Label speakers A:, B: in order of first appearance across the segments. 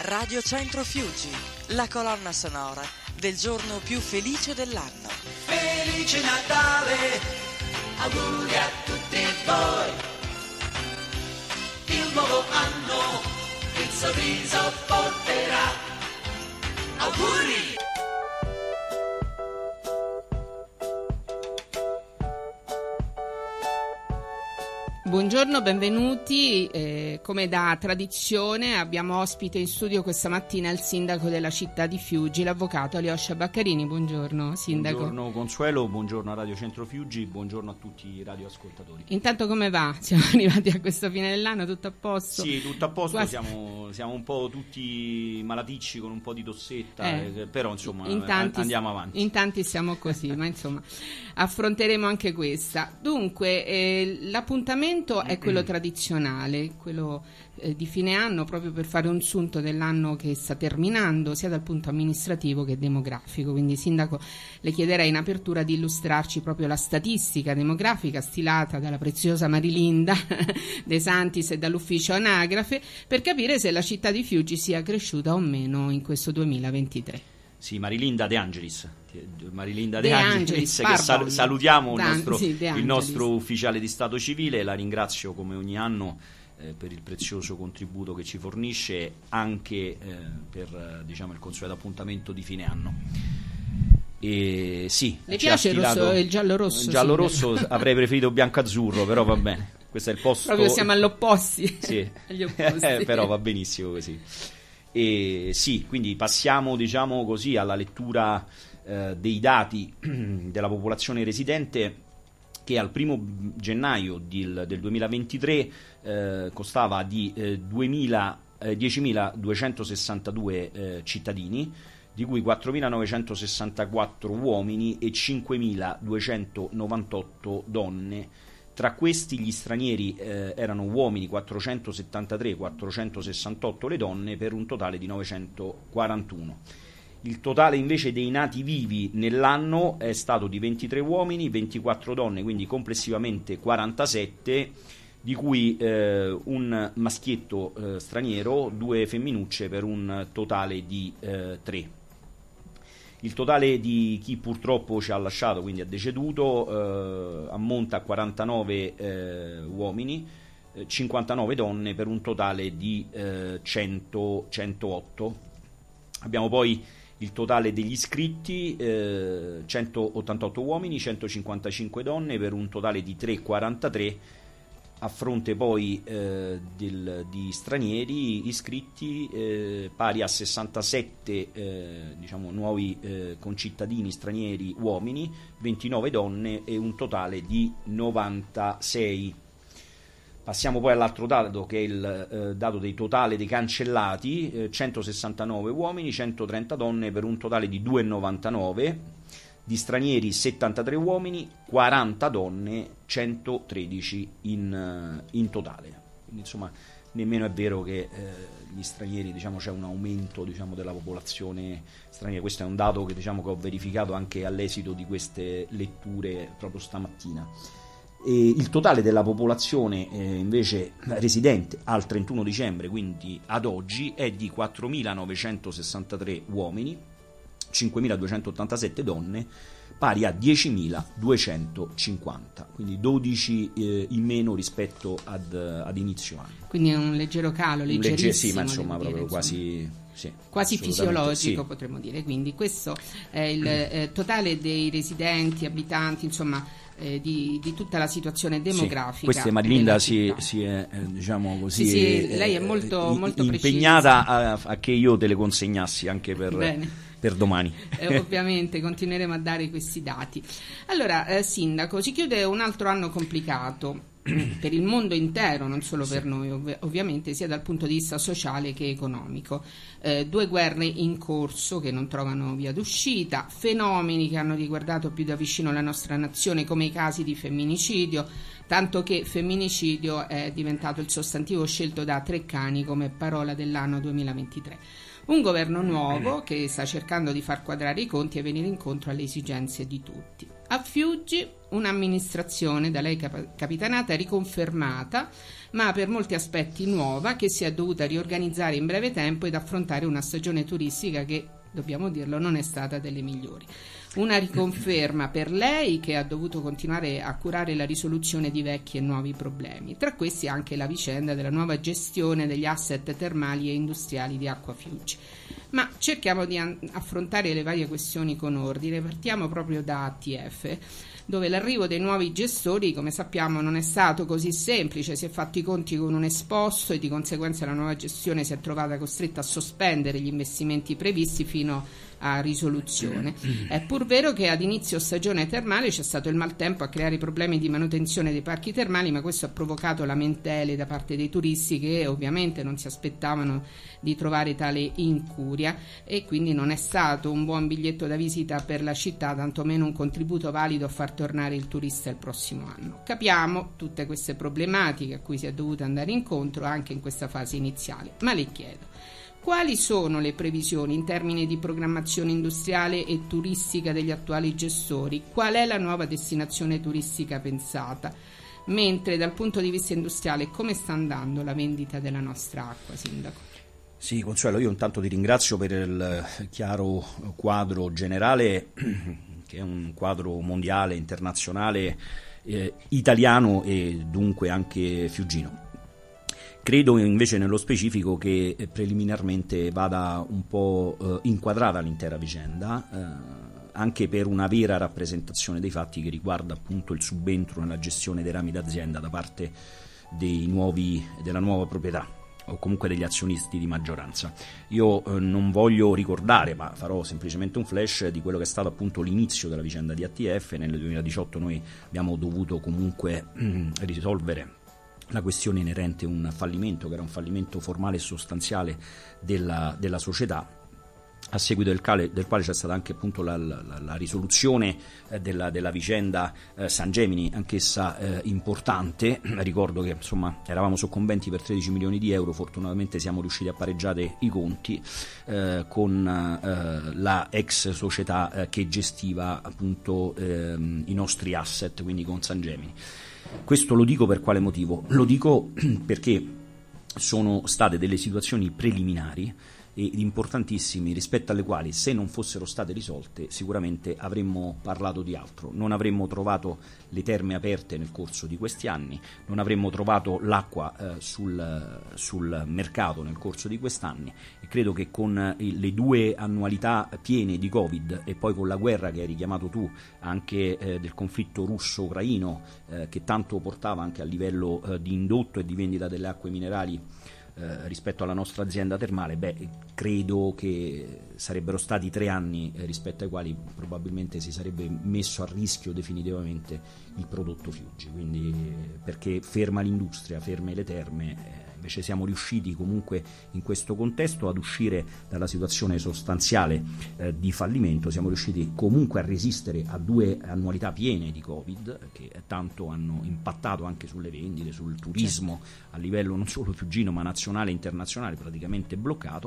A: Radio Centro Fiuggi, la colonna sonora del giorno più felice dell'anno.
B: Felice Natale, auguri a tutti voi. Il nuovo anno, il sorriso porterà. Auguri!
C: Buongiorno, benvenuti. Come da tradizione abbiamo ospite in studio questa mattina il sindaco della città di Fiuggi, l'avvocato Alyosha Baccarini. Buongiorno sindaco.
D: Buongiorno Consuelo, buongiorno a Radio Centro Fiuggi, buongiorno a tutti i radioascoltatori.
C: Intanto come va? Siamo arrivati a questo fine dell'anno, tutto a posto?
D: Sì, tutto a posto,
C: Quasi.
D: siamo un po' tutti malaticci con un po' di tossetta, però insomma andiamo avanti.
C: In tanti siamo così, ma insomma affronteremo anche questa. Dunque, l'appuntamento è quello tradizionale, quello di fine anno, proprio per fare un sunto dell'anno che sta terminando, sia dal punto amministrativo che demografico. Quindi sindaco, le chiederei in apertura di illustrarci proprio la statistica demografica stilata dalla preziosa Marilinda De Santis e dall'ufficio Anagrafe, per capire se la città di Fiuggi sia cresciuta o meno in questo 2023.
D: Sì, Marilinda De Angelis,
C: che
D: salutiamo il nostro ufficiale di Stato civile, la ringrazio come ogni anno per il prezioso contributo che ci fornisce anche per il consueto appuntamento di fine anno. E sì,
C: le piace il giallo-rosso?
D: Il giallo-rosso avrei preferito bianco-azzurro, però va bene, questo è il posto.
C: Proprio siamo all'opposti.
D: Sì.
C: Agli opposti.
D: Però va benissimo così. E sì, quindi passiamo così alla lettura dei dati della popolazione residente, che al 1 gennaio del 2023 constava di 10.262 cittadini, di cui 4.964 uomini e 5.298 donne. Tra questi gli stranieri erano uomini 473, 468 le donne, per un totale di 941. Il totale invece dei nati vivi nell'anno è stato di 23 uomini, 24 donne, quindi complessivamente 47, di cui un maschietto straniero, 2 femminucce, per un totale di 3. Il totale di chi purtroppo ci ha lasciato, quindi è deceduto, ammonta a 49 uomini, 59 donne, per un totale di 108. Abbiamo poi il totale degli iscritti, 188 uomini, 155 donne, per un totale di 343, a fronte poi di stranieri iscritti pari a 67 nuovi concittadini stranieri uomini, 29 donne e un totale di 96. Passiamo poi all'altro dato, che è il dato dei totale dei cancellati, 169 uomini, 130 donne, per un totale di 299, di stranieri 73 uomini, 40 donne, 113 in totale. Quindi insomma nemmeno è vero che gli stranieri, c'è un aumento della popolazione straniera. Questo è un dato che ho verificato anche all'esito di queste letture proprio stamattina. E il totale della popolazione invece residente al 31 dicembre, quindi ad oggi, è di 4.963 uomini, 5.287 donne, pari a 10.250, quindi 12 in meno rispetto ad inizio anno.
C: Quindi è un leggero calo, leggerissimo.
D: Sì, ma insomma proprio quasi
C: fisiologico,
D: sì.
C: Potremmo dire. Quindi questo è il totale dei residenti, abitanti, insomma, di tutta la situazione demografica.
D: Sì, questa Marilinda si è così.
C: Sì, lei è molto
D: impegnata a che io te le consegnassi anche per domani.
C: Ovviamente continueremo a dare questi dati. Allora, sindaco, si chiude un altro anno complicato per il mondo intero, non solo per noi ovviamente, sia dal punto di vista sociale che economico. 2 guerre in corso che non trovano via d'uscita, fenomeni che hanno riguardato più da vicino la nostra nazione, come i casi di femminicidio, tanto che femminicidio è diventato il sostantivo scelto da Treccani come parola dell'anno 2023. Un governo nuovo che sta cercando di far quadrare i conti e venire incontro alle esigenze di tutti. A Fiuggi un'amministrazione da lei capitanata riconfermata, ma per molti aspetti nuova, che si è dovuta riorganizzare in breve tempo ed affrontare una stagione turistica che, dobbiamo dirlo, non è stata delle migliori. Una riconferma per lei che ha dovuto continuare a curare la risoluzione di vecchi e nuovi problemi, tra questi anche la vicenda della nuova gestione degli asset termali e industriali di Acqua Fiuggi. Ma cerchiamo di affrontare le varie questioni con ordine. Partiamo proprio da ATF, dove l'arrivo dei nuovi gestori, come sappiamo, non è stato così semplice. Si è fatto i conti con un esposto e di conseguenza la nuova gestione si è trovata costretta a sospendere gli investimenti previsti fino a risoluzione. È pur vero che ad inizio stagione termale c'è stato il maltempo a creare problemi di manutenzione dei parchi termali, ma questo ha provocato lamentele da parte dei turisti che ovviamente non si aspettavano di trovare tale incuria, e quindi non è stato un buon biglietto da visita per la città, tantomeno un contributo valido a far tornare il turista il prossimo anno. Capiamo tutte queste problematiche a cui si è dovuto andare incontro anche in questa fase iniziale, ma le chiedo: quali sono le previsioni in termini di programmazione industriale e turistica degli attuali gestori? Qual è la nuova destinazione turistica pensata? Mentre dal punto di vista industriale, come sta andando la vendita della nostra acqua, Sindaco?
D: Sì, Consuelo, io intanto ti ringrazio per il chiaro quadro generale, che è un quadro mondiale, internazionale, italiano e dunque anche fiuggino. Credo invece nello specifico che preliminarmente vada un po' inquadrata l'intera vicenda, anche per una vera rappresentazione dei fatti che riguarda appunto il subentro nella gestione dei rami d'azienda da parte della nuova proprietà o comunque degli azionisti di maggioranza. Io non voglio ricordare, ma farò semplicemente un flash di quello che è stato appunto l'inizio della vicenda di ATF. Nel 2018 noi abbiamo dovuto comunque risolvere la questione inerente a un fallimento, che era un fallimento formale e sostanziale della società, a seguito del quale c'è stata anche appunto la risoluzione della vicenda San Gemini, anch'essa importante. Ricordo che insomma eravamo soccombenti per 13 milioni di euro, fortunatamente siamo riusciti a pareggiare i conti con la ex società che gestiva appunto i nostri asset, quindi con San Gemini. Questo lo dico per quale motivo? Lo dico perché sono state delle situazioni preliminari ed importantissimi, rispetto alle quali, se non fossero state risolte, sicuramente avremmo parlato di altro. Non avremmo trovato le terme aperte nel corso di questi anni, non avremmo trovato l'acqua sul mercato nel corso di quest'anni, e credo che con le 2 annualità piene di Covid e poi con la guerra che hai richiamato tu anche del conflitto russo-ucraino, che tanto portava anche a livello di indotto e di vendita delle acque minerali rispetto alla nostra azienda termale, credo che sarebbero stati 3 anni rispetto ai quali probabilmente si sarebbe messo a rischio definitivamente il prodotto Fiuggi. Quindi, perché ferma l'industria, ferme le terme, invece siamo riusciti comunque in questo contesto ad uscire dalla situazione sostanziale di fallimento. Siamo riusciti comunque a resistere a 2 annualità piene di Covid, che tanto hanno impattato anche sulle vendite, sul turismo, a livello non solo fiuggino ma nazionale e internazionale, praticamente bloccato,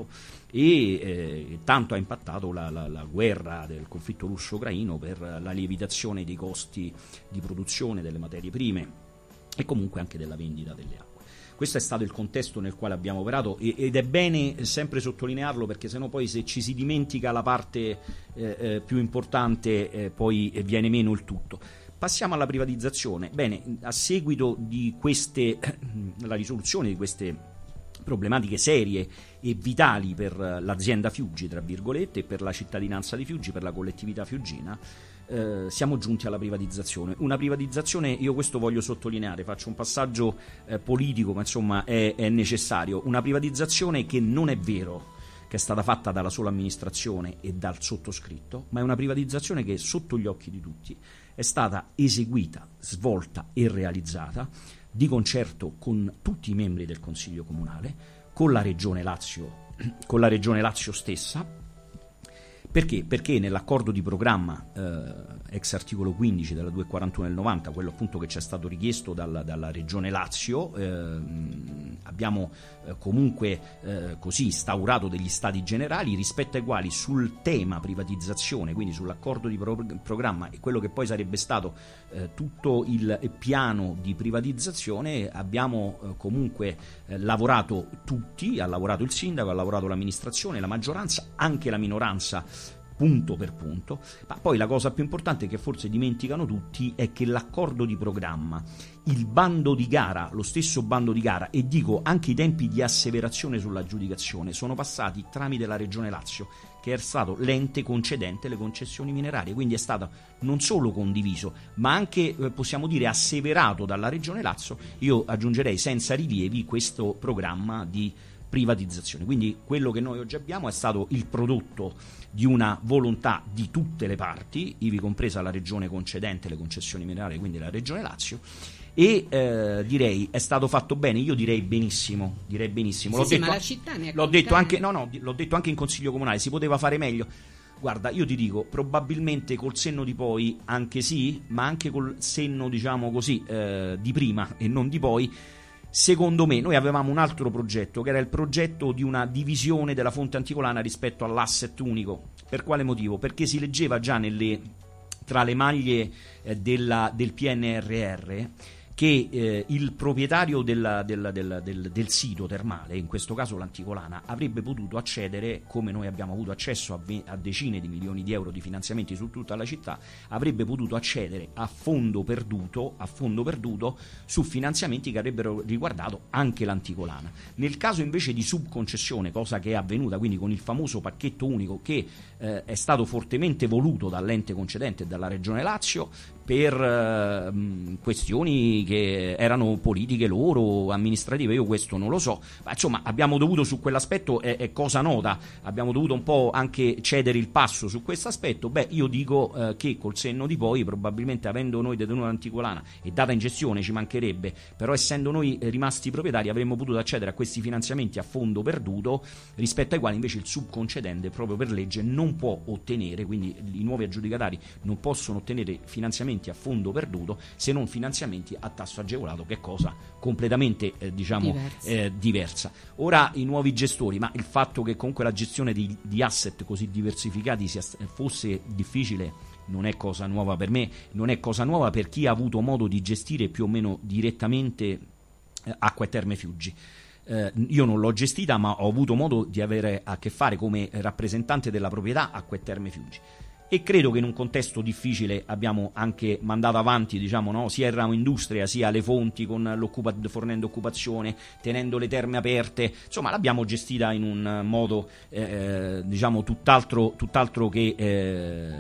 D: e tanto ha impattato la guerra del conflitto russo-ucraino per la lievitazione dei costi di produzione delle materie prime e comunque anche della vendita delle acque. Questo è stato il contesto nel quale abbiamo operato, ed è bene sempre sottolinearlo, perché sennò poi, se ci si dimentica la parte più importante, poi viene meno il tutto. Passiamo alla privatizzazione. Bene, a seguito di la risoluzione di queste problematiche serie e vitali per l'azienda Fiuggi, tra virgolette, e per la cittadinanza di Fiuggi, per la collettività fiuggina, siamo giunti alla privatizzazione. Una privatizzazione, io questo voglio sottolineare, faccio un passaggio politico, ma insomma è necessario. Una privatizzazione che non è vero che è stata fatta dalla sola amministrazione e dal sottoscritto, ma è una privatizzazione che sotto gli occhi di tutti è stata eseguita, svolta e realizzata di concerto con tutti i membri del Consiglio Comunale, con la Regione Lazio stessa, Perché? Perché nell'accordo di programma ex articolo 15 della 241 del 90, quello appunto che ci è stato richiesto dalla Regione Lazio, abbiamo comunque così instaurato degli stati generali rispetto ai quali sul tema privatizzazione, quindi sull'accordo di programma e quello che poi sarebbe stato tutto il piano di privatizzazione, abbiamo comunque lavorato tutti, ha lavorato il sindaco, ha lavorato l'amministrazione, la maggioranza, anche la minoranza, punto per punto. Ma poi la cosa più importante che forse dimenticano tutti è che l'accordo di programma, il bando di gara, lo stesso bando di gara, e dico anche i tempi di asseverazione sull'aggiudicazione, sono passati tramite la Regione Lazio, che è stato l'ente concedente le concessioni minerarie, quindi è stato non solo condiviso ma anche possiamo dire asseverato dalla Regione Lazio, io aggiungerei senza rilievi, questo programma di privatizzazione. Quindi quello che noi oggi abbiamo è stato il prodotto di una volontà di tutte le parti, ivi compresa la regione concedente le concessioni minerarie, quindi la Regione Lazio, e direi è stato fatto bene, io direi benissimo, l'ho detto,
C: ma la città ne è
D: l'ho detto anche l'ho detto anche in consiglio comunale, si poteva fare meglio. Guarda, io ti dico, probabilmente col senno di poi anche sì, ma anche col senno, diciamo così, di prima e non di poi. Secondo me noi avevamo un altro progetto, che era il progetto di una divisione della fonte anticolana rispetto all'asset unico. Per quale motivo? Perché si leggeva già tra le maglie del PNRR che il proprietario del sito termale, in questo caso l'Anticolana, avrebbe potuto accedere, come noi abbiamo avuto accesso a decine di milioni di euro di finanziamenti su tutta la città, avrebbe potuto accedere a fondo perduto su finanziamenti che avrebbero riguardato anche l'Anticolana. Nel caso invece di subconcessione, cosa che è avvenuta, quindi con il famoso pacchetto unico che è stato fortemente voluto dall'ente concedente e dalla Regione Lazio per questioni che erano politiche loro, amministrative, io questo non lo so, ma insomma abbiamo dovuto, su quell'aspetto è cosa nota, abbiamo dovuto un po' anche cedere il passo su questo aspetto. Io dico che col senno di poi, probabilmente avendo noi detenuto l'Anticolana e data in gestione, ci mancherebbe, però essendo noi rimasti proprietari avremmo potuto accedere a questi finanziamenti a fondo perduto, rispetto ai quali invece il subconcedente proprio per legge non può ottenere, quindi i nuovi aggiudicatari non possono ottenere finanziamenti a fondo perduto se non finanziamenti a tasso agevolato, che è cosa completamente diversa. Ora i nuovi gestori, ma il fatto che comunque la gestione di asset così diversificati fosse difficile non è cosa nuova per me, non è cosa nuova per chi ha avuto modo di gestire più o meno direttamente Acqua e Terme Fiuggi. Io non l'ho gestita, ma ho avuto modo di avere a che fare come rappresentante della proprietà Acqua e Terme Fiuggi, e credo che in un contesto difficile abbiamo anche mandato avanti, sia il ramo industria sia le fonti, fornendo occupazione, tenendo le terme aperte, insomma l'abbiamo gestita in un modo tutt'altro che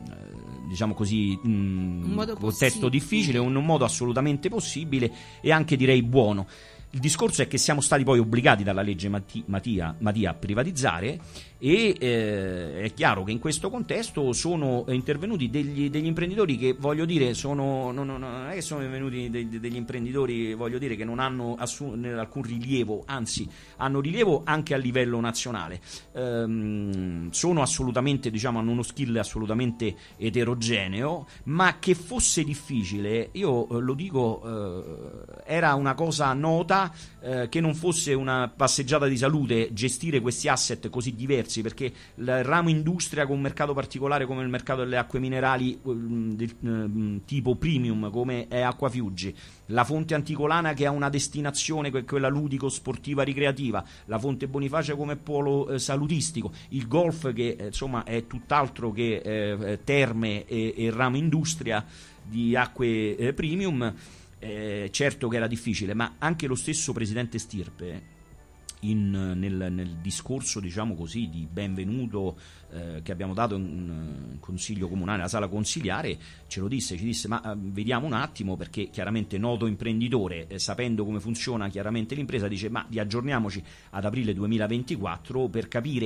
D: un contesto difficile, un modo assolutamente possibile e anche direi buono. Il discorso è che siamo stati poi obbligati dalla legge Madia a privatizzare, e è chiaro che in questo contesto sono intervenuti degli imprenditori che, voglio dire, non è che sono venuti degli imprenditori, voglio dire, che non hanno alcun rilievo, anzi hanno rilievo anche a livello nazionale, sono assolutamente, hanno uno skill assolutamente eterogeneo, ma che fosse difficile, io lo dico, era una cosa nota, che non fosse una passeggiata di salute gestire questi asset così diversi, perché il ramo industria con un mercato particolare come il mercato delle acque minerali del tipo premium come è Acqua Fiuggi, la fonte Anticolana che ha una destinazione, quella ludico sportiva ricreativa, la fonte Bonifacia come polo salutistico, il golf che insomma è tutt'altro che terme e ramo industria di acque premium. Certo che era difficile, ma anche lo stesso presidente Stirpe nel discorso di benvenuto che abbiamo dato in consiglio comunale, alla sala consiliare, ci disse ma vediamo un attimo, perché chiaramente noto imprenditore, sapendo come funziona chiaramente l'impresa, dice ma riaggiorniamoci ad aprile 2024 per capire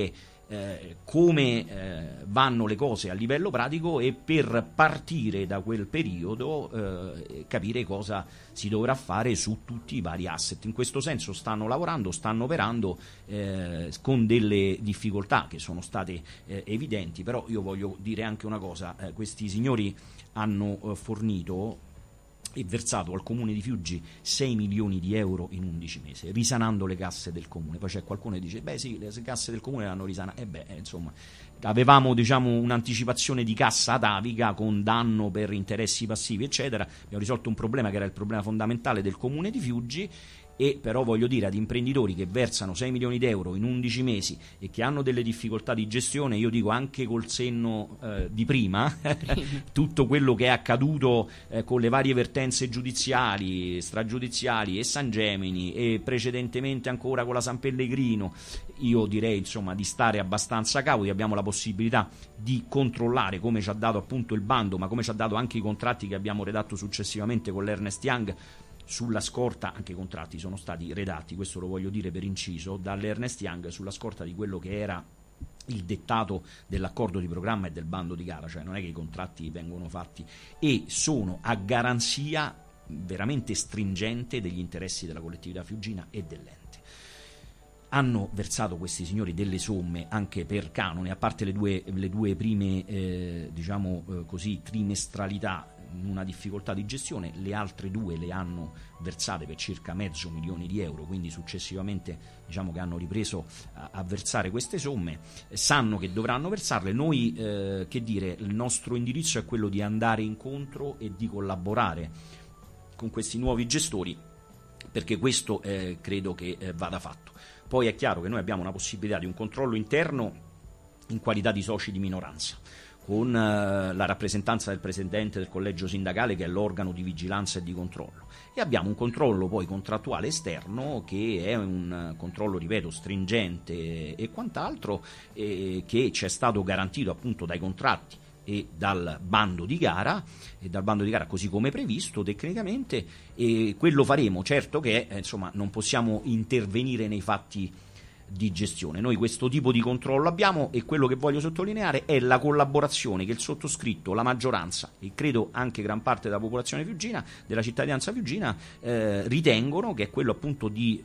D: come vanno le cose a livello pratico e per partire da quel periodo capire cosa si dovrà fare su tutti i vari asset. In questo senso stanno lavorando, stanno operando con delle difficoltà che sono state evidenti, però io voglio dire anche una cosa, questi signori hanno fornito e versato al comune di Fiuggi 6 milioni di euro in 11 mesi, risanando le casse del comune. Poi c'è qualcuno che dice, beh sì, le casse del comune le hanno risanate, insomma, avevamo un'anticipazione di cassa atavica con danno per interessi passivi eccetera, abbiamo risolto un problema che era il problema fondamentale del comune di Fiuggi. E però voglio dire, ad imprenditori che versano 6 milioni di euro in 11 mesi e che hanno delle difficoltà di gestione, io dico anche col senno di prima tutto quello che è accaduto con le varie vertenze giudiziali, stragiudiziali e San Gemini e precedentemente ancora con la San Pellegrino, io direi insomma di stare abbastanza cauti. Abbiamo la possibilità di controllare, come ci ha dato appunto il bando, ma come ci ha dato anche i contratti che abbiamo redatto successivamente con l'Ernest Young. Sulla scorta, anche i contratti sono stati redatti, questo lo voglio dire per inciso, dall'Ernest Young sulla scorta di quello che era il dettato dell'accordo di programma e del bando di gara, cioè non è che i contratti vengono fatti, e sono a garanzia veramente stringente degli interessi della collettività fiuggina e dell'ente. Hanno versato questi signori delle somme anche per canone, a parte le due prime trimestralità in una difficoltà di gestione, le altre due le hanno versate per circa $500,000 di euro, quindi successivamente diciamo che hanno ripreso a versare queste somme, sanno che dovranno versarle. Noi il nostro indirizzo è quello di andare incontro e di collaborare con questi nuovi gestori, perché questo credo che vada fatto. Poi è chiaro che noi abbiamo una possibilità di un controllo interno in qualità di soci di minoranza, con la rappresentanza del presidente del collegio sindacale, che è l'organo di vigilanza e di controllo, e abbiamo un controllo poi contrattuale esterno, che è un controllo, ripeto, stringente e quant'altro, che ci è stato garantito appunto dai contratti e dal bando di gara, così come previsto tecnicamente, e quello faremo. Certo che non possiamo intervenire nei fatti di gestione. Noi questo tipo di controllo abbiamo, e quello che voglio sottolineare è la collaborazione che il sottoscritto, la maggioranza e credo anche gran parte della popolazione fiuggina, della cittadinanza fiuggina, ritengono, che è quello appunto di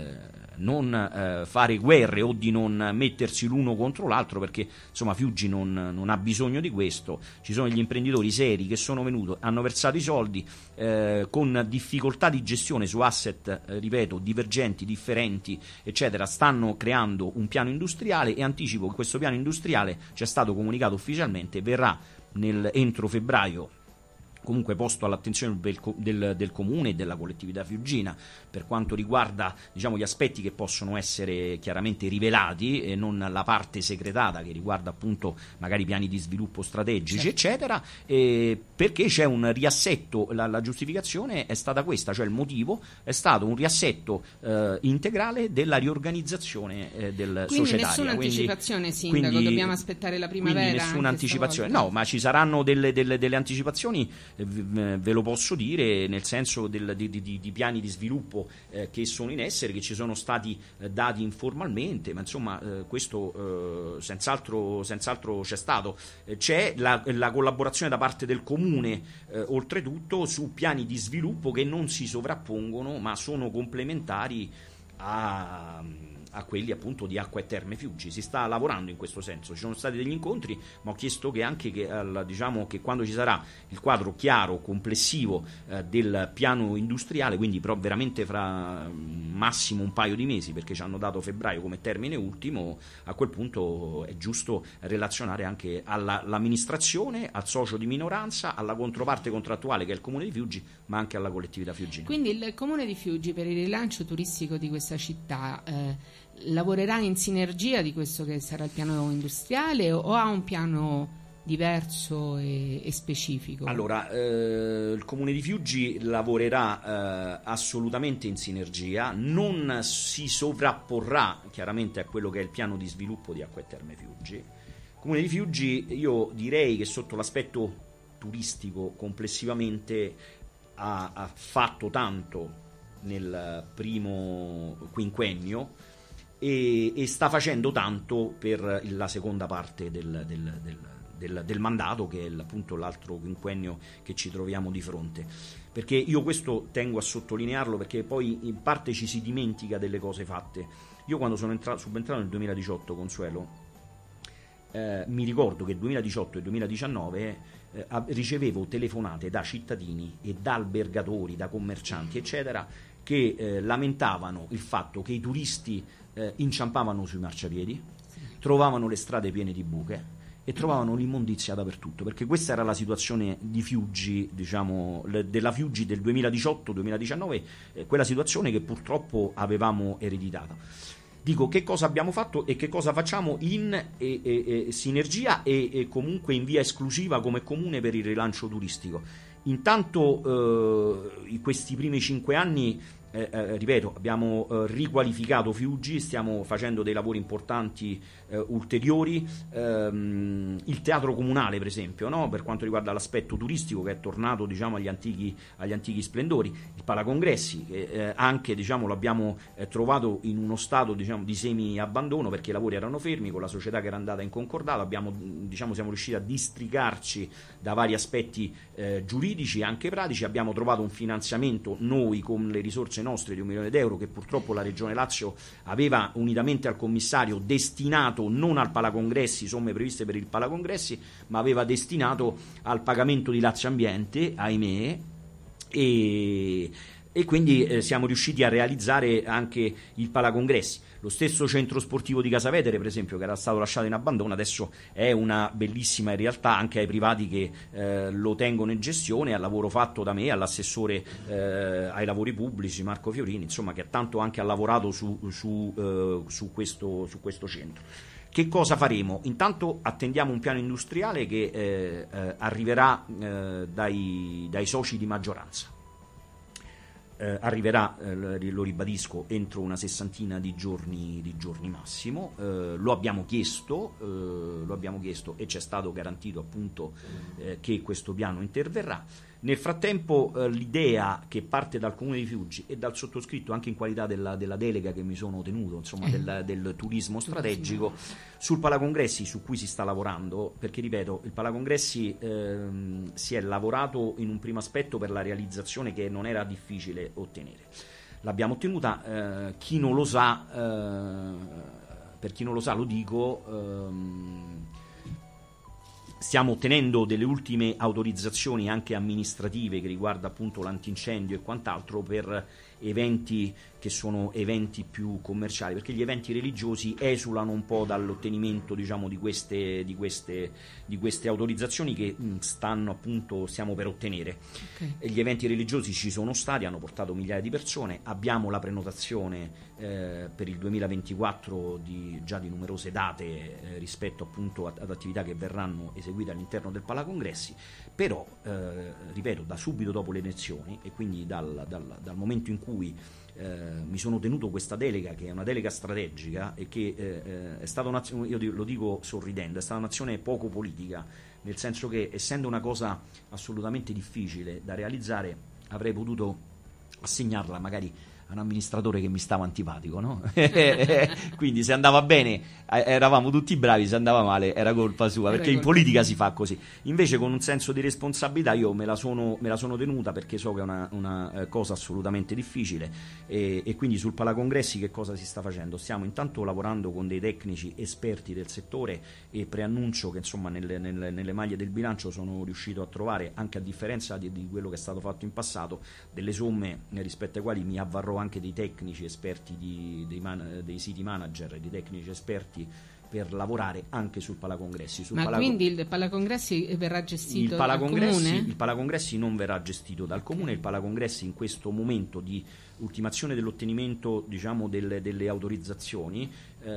D: non fare guerre o di non mettersi l'uno contro l'altro, perché insomma Fiuggi non ha bisogno di questo. Ci sono gli imprenditori seri che sono venuti, hanno versato i soldi con difficoltà di gestione su asset, ripeto, divergenti, differenti eccetera, stanno creando un piano industriale, e anticipo che questo piano industriale ci è stato comunicato ufficialmente, verrà entro febbraio comunque posto all'attenzione del comune e della collettività fiuggina, per quanto riguarda gli aspetti che possono essere chiaramente rivelati, e non la parte segretata che riguarda appunto magari piani di sviluppo strategici eccetera, perché c'è un riassetto. La giustificazione è stata questa, cioè il motivo è stato un riassetto integrale della riorganizzazione del
C: quindi
D: societaria.
C: Nessuna anticipazione, sindaco, dobbiamo aspettare la primavera.
D: Quindi nessuna anticipazione, no, ma ci saranno delle anticipazioni, ve lo posso dire, nel senso di piani di sviluppo che sono in essere, che ci sono stati dati informalmente, ma insomma questo senz'altro c'è stato. C'è la collaborazione da parte del comune, oltretutto su piani di sviluppo che non si sovrappongono ma sono complementari a quelli appunto di Acqua e Terme Fiuggi. Si sta lavorando in questo senso, ci sono stati degli incontri, ma ho chiesto che anche che quando ci sarà il quadro chiaro, complessivo del piano industriale, quindi però veramente fra massimo un paio di mesi, perché ci hanno dato febbraio come termine ultimo, a quel punto è giusto relazionare anche all'amministrazione, al socio di minoranza, alla controparte contrattuale che è il comune di Fiuggi, ma anche alla collettività fiuggina.
C: Quindi il comune di Fiuggi, per il rilancio turistico di questa città, lavorerà in sinergia di questo che sarà il piano industriale, o ha un piano diverso e specifico? Allora,
D: il comune di Fiuggi lavorerà assolutamente in sinergia, non si sovrapporrà chiaramente a quello che è il piano di sviluppo di Acqua e Terme Fiuggi. Il comune di Fiuggi, io direi che sotto l'aspetto turistico complessivamente ha fatto tanto nel primo quinquennio, e sta facendo tanto per la seconda parte del mandato, che è appunto l'altro quinquennio che ci troviamo di fronte. Perché io questo tengo a sottolinearlo, perché poi in parte ci si dimentica delle cose fatte. Io quando sono subentrato nel 2018, Consuelo, mi ricordo che 2018 e 2019 ricevevo telefonate da cittadini e da albergatori, da commercianti eccetera, che lamentavano il fatto che i turisti inciampavano sui marciapiedi, trovavano le strade piene di buche e trovavano l'immondizia dappertutto, perché questa era la situazione di Fiuggi, diciamo, della Fiuggi del 2018-2019, quella situazione che purtroppo avevamo ereditato. Dico, che cosa abbiamo fatto e che cosa facciamo in sinergia e comunque in via esclusiva come comune per il rilancio turistico. Intanto questi primi 5 anni, ripeto, abbiamo riqualificato Fiuggi, stiamo facendo dei lavori importanti ulteriori, il teatro comunale per esempio, no? Per quanto riguarda l'aspetto turistico, che è tornato, diciamo, agli antichi splendori, il Palacongressi che anche, diciamo, l'abbiamo trovato in uno stato, diciamo, di semi abbandono, perché i lavori erano fermi con la società che era andata in concordato. Siamo riusciti a districarci da vari aspetti giuridici e anche pratici. Abbiamo trovato un finanziamento noi con le risorse nostre di €1 milione, che purtroppo la Regione Lazio aveva, unitamente al commissario, destinato non al Palacongressi, somme previste per il Palacongressi, ma aveva destinato al pagamento di Lazio Ambiente, ahimè, e quindi siamo riusciti a realizzare anche il Palacongressi. Lo stesso centro sportivo di Casavetere, per esempio, che era stato lasciato in abbandono, adesso è una bellissima realtà anche ai privati che lo tengono in gestione, al lavoro fatto da me, all'assessore ai lavori pubblici Marco Fiorini, insomma, che tanto anche ha lavorato su questo centro. Che cosa faremo? Intanto attendiamo un piano industriale che arriverà dai soci di maggioranza. Arriverà, lo ribadisco, entro una 60 di giorni massimo. Lo abbiamo chiesto e ci è stato garantito appunto che questo piano interverrà. Nel frattempo l'idea che parte dal Comune di Fiuggi e dal sottoscritto, anche in qualità della delega che mi sono tenuto, insomma, del turismo strategico, sul Palacongressi, su cui si sta lavorando, perché ripeto, il Palacongressi si è lavorato in un primo aspetto per la realizzazione che non era difficile ottenere. L'abbiamo ottenuta, per chi non lo sa lo dico, stiamo ottenendo delle ultime autorizzazioni anche amministrative che riguarda appunto l'antincendio e quant'altro per eventi che sono eventi più commerciali, perché gli eventi religiosi esulano un po' dall'ottenimento, diciamo, di queste autorizzazioni che stiamo per ottenere. Okay. Gli eventi religiosi ci sono stati, hanno portato migliaia di persone, abbiamo la prenotazione per il 2024 già di numerose date rispetto appunto ad attività che verranno eseguite all'interno del Palacongressi, però ripeto, da subito dopo le elezioni, e quindi dal momento in cui mi sono tenuto questa delega, che è una delega strategica e che è stata un'azione, io lo dico sorridendo, è stata un'azione poco politica, nel senso che, essendo una cosa assolutamente difficile da realizzare, avrei potuto assegnarla magari a un amministratore che mi stava antipatico, no? Quindi se andava bene eravamo tutti bravi, se andava male era colpa sua, perché in politica si fa così. Invece, con un senso di responsabilità, io me la sono tenuta, perché so che è una cosa assolutamente difficile, e quindi sul Palacongressi che cosa si sta facendo? Stiamo intanto lavorando con dei tecnici esperti del settore, e preannuncio che, insomma, nelle maglie del bilancio sono riuscito a trovare, anche a differenza di quello che è stato fatto in passato, delle somme rispetto ai quali mi avvarrò anche dei tecnici esperti, dei city manager, di tecnici esperti, per lavorare anche sul Palacongressi.
C: Quindi il Palacongressi verrà gestito dal Comune?
D: Il Palacongressi non verrà gestito dal Comune. Il Palacongressi, in questo momento di ultimazione dell'ottenimento, diciamo, delle autorizzazioni,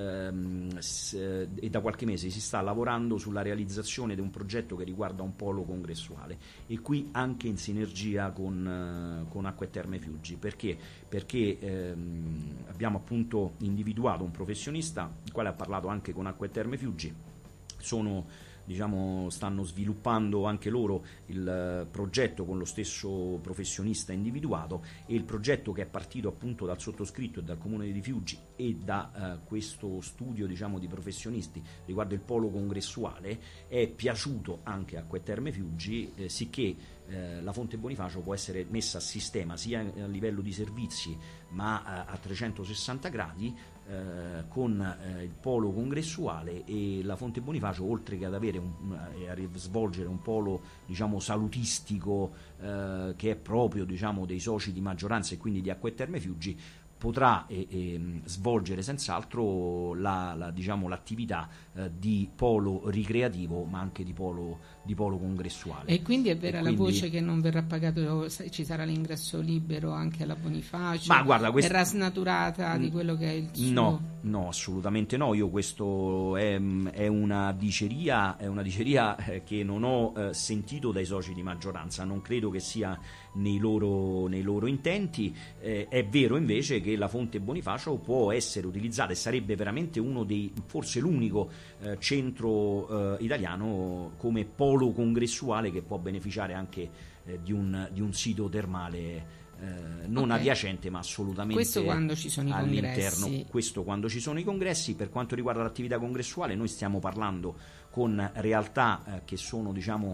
D: e da qualche mese si sta lavorando sulla realizzazione di un progetto che riguarda un polo congressuale, e qui anche in sinergia con Acqua e Terme Fiuggi. Perché abbiamo appunto individuato un professionista, il quale ha parlato anche con Acqua e Terme Fiuggi. Sono diciamo, stanno sviluppando anche loro il progetto con lo stesso professionista individuato, e il progetto che è partito appunto dal sottoscritto e dal Comune di Fiuggi e da questo studio, diciamo, di professionisti riguardo il polo congressuale è piaciuto anche a Terme Fiuggi, sicché la Fonte Bonifacio può essere messa a sistema sia a livello di servizi ma a 360 gradi con il polo congressuale, e la Fonte Bonifacio, oltre che ad avere a svolgere un polo, diciamo, salutistico che è proprio, diciamo, dei soci di maggioranza e quindi di Acque Terme Fiuggi, potrà svolgere senz'altro diciamo, l'attività di polo ricreativo ma anche di polo congressuale.
C: E quindi è vera la voce che non verrà pagato, ci sarà l'ingresso libero anche alla Bonifacio?
D: Ma guarda,
C: verrà snaturata di quello che è il suo...
D: No, assolutamente no. Io questo è una diceria che non ho sentito dai soci di maggioranza, non credo che sia nei loro intenti. È vero invece che la Fonte Bonifacio può essere utilizzata e sarebbe veramente uno dei, forse l'unico centro italiano come polo congressuale che può beneficiare anche di un sito termale non adiacente ma assolutamente
C: questo quando ci sono
D: all'interno.
C: I congressi.
D: Questo quando ci sono i congressi. Per quanto riguarda l'attività congressuale, noi stiamo parlando con realtà che sono, diciamo,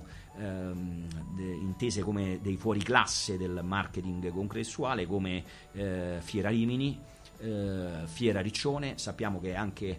D: intese come dei fuoriclasse del marketing congressuale, come Fiera Rimini, Fiera Riccione. Sappiamo che anche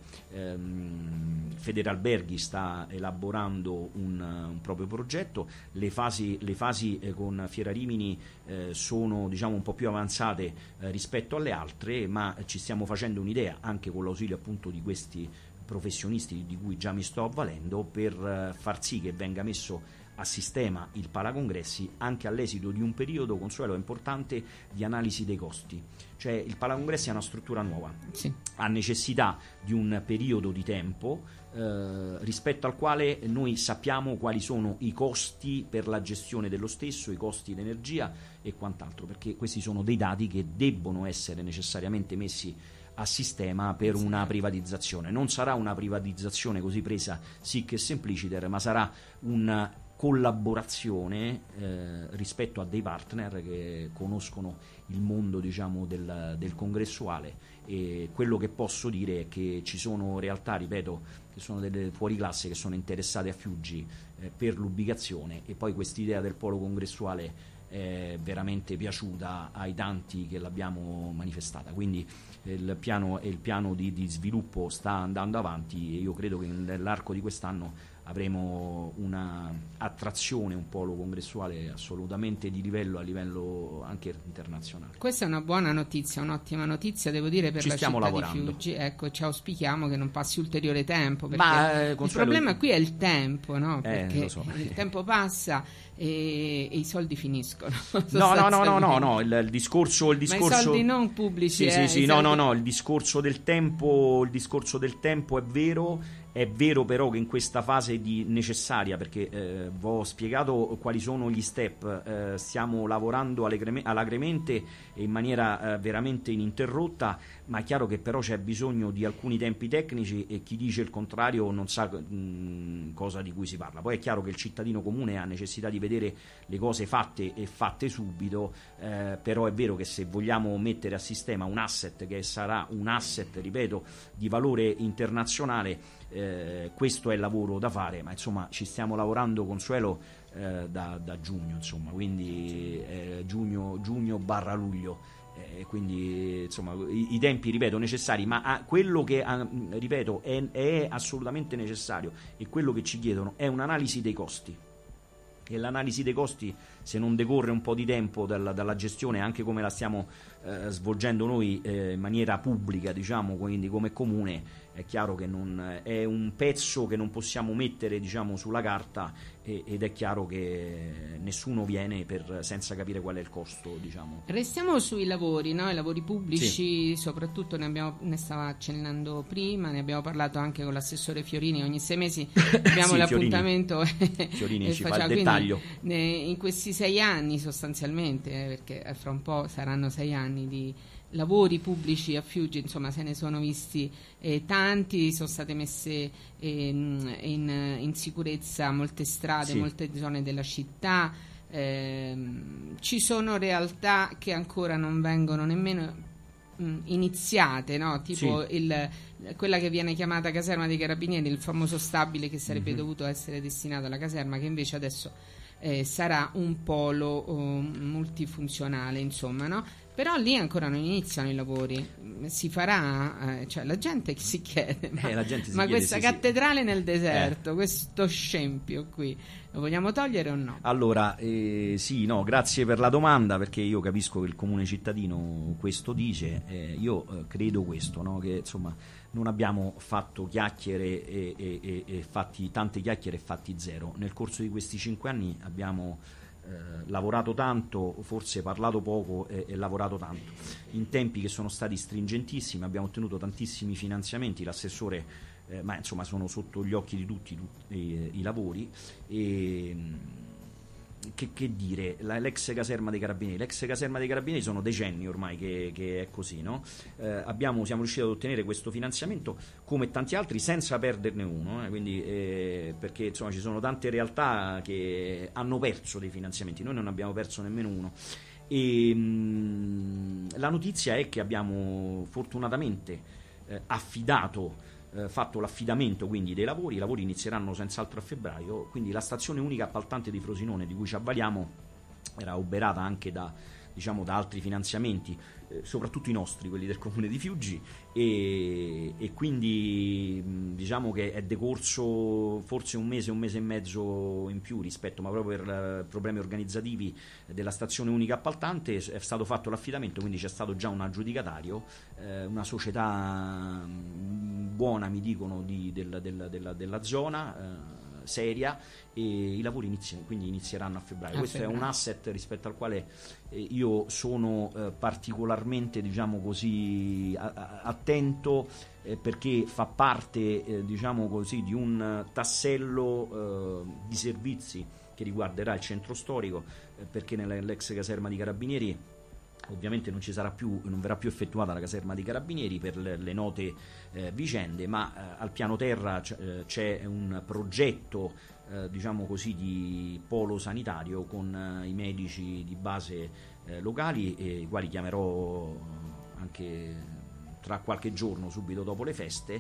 D: Federalberghi sta elaborando un proprio progetto. Le fasi con Fiera Rimini sono, diciamo, un po' più avanzate rispetto alle altre, ma ci stiamo facendo un'idea anche con l'ausilio appunto di questi professionisti di cui già mi sto avvalendo, per far sì che venga messo a sistema il Palacongressi anche all'esito di un periodo, Consuelo, importante di analisi dei costi. Cioè il Palacongressi è una struttura nuova,
C: sì,
D: ha necessità di un periodo di tempo rispetto al quale noi sappiamo quali sono i costi per la gestione dello stesso, i costi di energia e quant'altro, perché questi sono dei dati che debbono essere necessariamente messi a sistema per una privatizzazione. Non sarà una privatizzazione così presa sic e simpliciter, ma sarà una collaborazione rispetto a dei partner che conoscono il mondo, diciamo, del congressuale. E quello che posso dire è che ci sono realtà, ripeto, che sono delle fuoriclasse che sono interessate a Fiuggi per l'ubicazione, e poi quest'idea del polo congressuale è veramente piaciuta ai tanti che l'abbiamo manifestata. Quindi il piano di sviluppo sta andando avanti, e io credo che nell'arco di quest'anno avremo una attrazione, un polo congressuale assolutamente di livello, a livello anche internazionale.
C: Questa è una buona notizia, un'ottima notizia, devo dire, per la città
D: lavorando.
C: di Fiuggi. Ecco, ci auspichiamo che non passi ulteriore tempo, perché il problema qui è il tempo, no? Perché il tempo passa e i soldi finiscono.
D: No, il discorso
C: ma i soldi non pubblici.
D: Sì, il discorso del tempo è vero. È vero però che in questa fase necessaria, perché vi ho spiegato quali sono gli step, stiamo lavorando alacremente e in maniera veramente ininterrotta, ma è chiaro che però c'è bisogno di alcuni tempi tecnici, e chi dice il contrario non sa cosa di cui si parla. Poi è chiaro che il cittadino comune ha necessità di vedere le cose fatte e fatte subito, però è vero che se vogliamo mettere a sistema un asset che sarà un asset, ripeto, di valore internazionale, questo è il lavoro da fare, ma insomma ci stiamo lavorando, Consuelo, da giugno, insomma, quindi giugno/luglio, quindi insomma i tempi, ripeto, necessari, ma quello che ripeto è assolutamente necessario, e quello che ci chiedono è un'analisi dei costi. E l'analisi dei costi, se non decorre un po' di tempo dalla gestione, anche come la stiamo svolgendo noi in maniera pubblica, diciamo, quindi come comune, è chiaro che è un pezzo che non possiamo mettere, diciamo, sulla carta, ed è chiaro che nessuno viene senza capire qual è il costo, diciamo.
C: Restiamo sui lavori, no? I lavori pubblici,
D: sì.
C: Soprattutto ne stava accennando prima, ne abbiamo parlato anche con l'assessore Fiorini. Ogni 6 mesi abbiamo
D: sì,
C: l'appuntamento.
D: Fiorini ci fa il dettaglio.
C: In questi 6 anni sostanzialmente, perché fra un po' saranno 6 anni di lavori pubblici a Fiuggi, insomma, se ne sono visti tanti, sono state messe in sicurezza molte strade,
D: Sì.
C: molte zone della città. Ci sono realtà che ancora non vengono nemmeno iniziate, no? Tipo
D: Sì.
C: quella che viene chiamata caserma dei carabinieri, il famoso stabile che sarebbe
D: Mhm.
C: dovuto essere destinato alla caserma, che invece adesso sarà un polo multifunzionale, insomma, no? Però lì ancora non iniziano i lavori, si farà, cioè la gente che si chiede,
D: La gente si
C: ma
D: chiede
C: questa
D: se
C: cattedrale nel deserto, questo scempio qui, lo vogliamo togliere o no?
D: Allora, sì, no, grazie per la domanda, perché io capisco che il comune cittadino questo dice. Io credo questo, no? Che insomma non abbiamo fatto chiacchiere e fatti, tante chiacchiere e fatti zero. Nel corso di questi 5 anni abbiamo lavorato tanto, forse parlato poco e lavorato tanto, in tempi che sono stati stringentissimi. Abbiamo ottenuto tantissimi finanziamenti, l'assessore, ma insomma sono sotto gli occhi di tutti i lavori. E che dire, l'ex caserma dei carabinieri sono decenni ormai che è così, no? Siamo riusciti ad ottenere questo finanziamento come tanti altri senza perderne uno, quindi, perché insomma ci sono tante realtà che hanno perso dei finanziamenti, noi non abbiamo perso nemmeno uno. E la notizia è che abbiamo fortunatamente fatto l'affidamento quindi dei lavori. I lavori inizieranno senz'altro a febbraio, quindi la stazione unica appaltante di Frosinone, di cui ci avvaliamo, era oberata anche da altri finanziamenti, soprattutto i nostri, quelli del comune di Fiuggi, e quindi diciamo che è decorso forse un mese e mezzo in più rispetto, ma proprio per problemi organizzativi della stazione unica appaltante è stato fatto l'affidamento, quindi c'è stato già un aggiudicatario, una società buona, mi dicono, della zona, seria, e i lavori quindi inizieranno a febbraio. Questo è un asset rispetto al quale io sono particolarmente, diciamo così, attento, perché fa parte diciamo così di un tassello di servizi che riguarderà il centro storico, perché nell'ex caserma di Carabinieri ovviamente non verrà più effettuata la caserma dei Carabinieri per le note vicende, ma al piano terra c'è un progetto diciamo così di polo sanitario con i medici di base locali, i quali chiamerò anche tra qualche giorno, subito dopo le feste,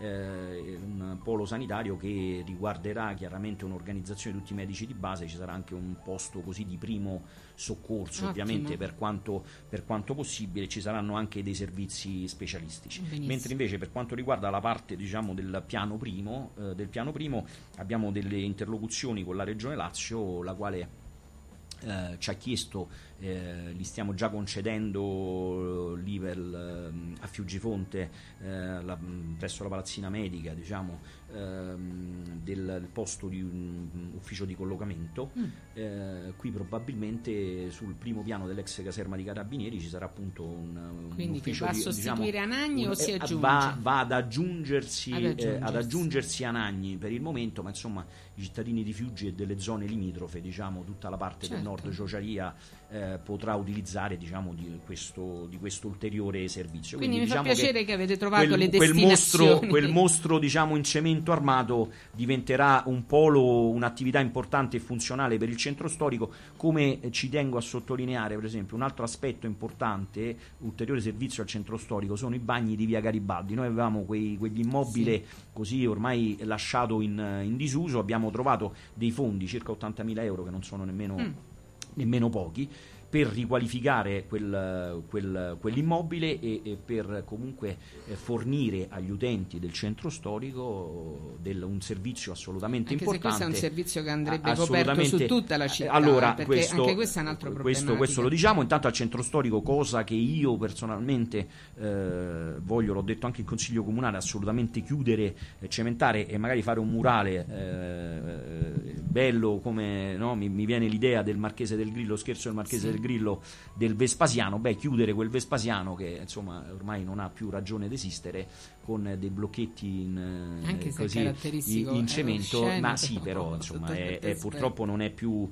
D: un polo sanitario che riguarderà chiaramente un'organizzazione di tutti i medici di base. Ci sarà anche un posto così di primo soccorso, ovviamente per quanto possibile. Ci saranno anche dei servizi specialistici.
C: Benissimo.
D: Mentre invece per quanto riguarda la parte, diciamo, del piano primo, abbiamo delle interlocuzioni con la Regione Lazio, la quale ci ha chiesto, li stiamo già concedendo lì a Fiuggifonte, presso la palazzina medica, diciamo, del posto di un ufficio di collocamento. Qui probabilmente sul primo piano dell'ex caserma di Carabinieri ci sarà appunto un
C: Quindi
D: ufficio
C: che va a sostituire Anagni o si aggiunge?
D: va ad aggiungersi Anagni per il momento, ma insomma i cittadini di Fiuggi e delle zone limitrofe, diciamo tutta la parte del nord Ciociaria, potrà utilizzare, diciamo, di questo ulteriore servizio.
C: Quindi mi
D: diciamo
C: fa piacere che avete trovato le
D: quel
C: destinazioni.
D: mostro, diciamo, in cemento armato diventerà un polo, un'attività importante e funzionale per il centro storico. Come ci tengo a sottolineare, per esempio, un altro aspetto importante, ulteriore servizio al centro storico, sono i bagni di via Garibaldi. Noi avevamo quegli immobili così ormai lasciato in disuso. Abbiamo trovato dei fondi, circa 80.000 euro, che non sono nemmeno pochi, per riqualificare quell'immobile e per comunque fornire agli utenti del centro storico un servizio assolutamente
C: anche
D: importante.
C: Se questo è un servizio che andrebbe coperto su tutta la città,
D: allora,
C: perché anche questo è un altro problema.
D: Questo lo diciamo. Intanto al centro storico, cosa che io personalmente l'ho detto anche in consiglio comunale, assolutamente chiudere, cementare e magari fare un murale bello come, no, mi viene l'idea del Marchese del Grillo, scherzo del Marchese del Grillo, del Vespasiano, chiudere quel Vespasiano che insomma ormai non ha più ragione di esistere, con dei blocchetti in cemento, ma sì, però insomma purtroppo non è più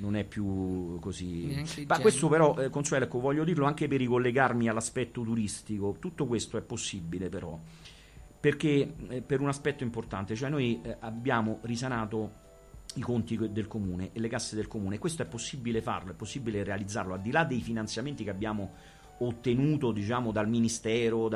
D: così. Ma questo però, Consuelo, ecco, voglio dirlo anche per ricollegarmi all'aspetto turistico, tutto questo è possibile però perché per un aspetto importante, cioè noi abbiamo risanato i conti del comune e le casse del comune, questo è possibile farlo, è possibile realizzarlo al di là dei finanziamenti che abbiamo ottenuto, diciamo, dal Ministero,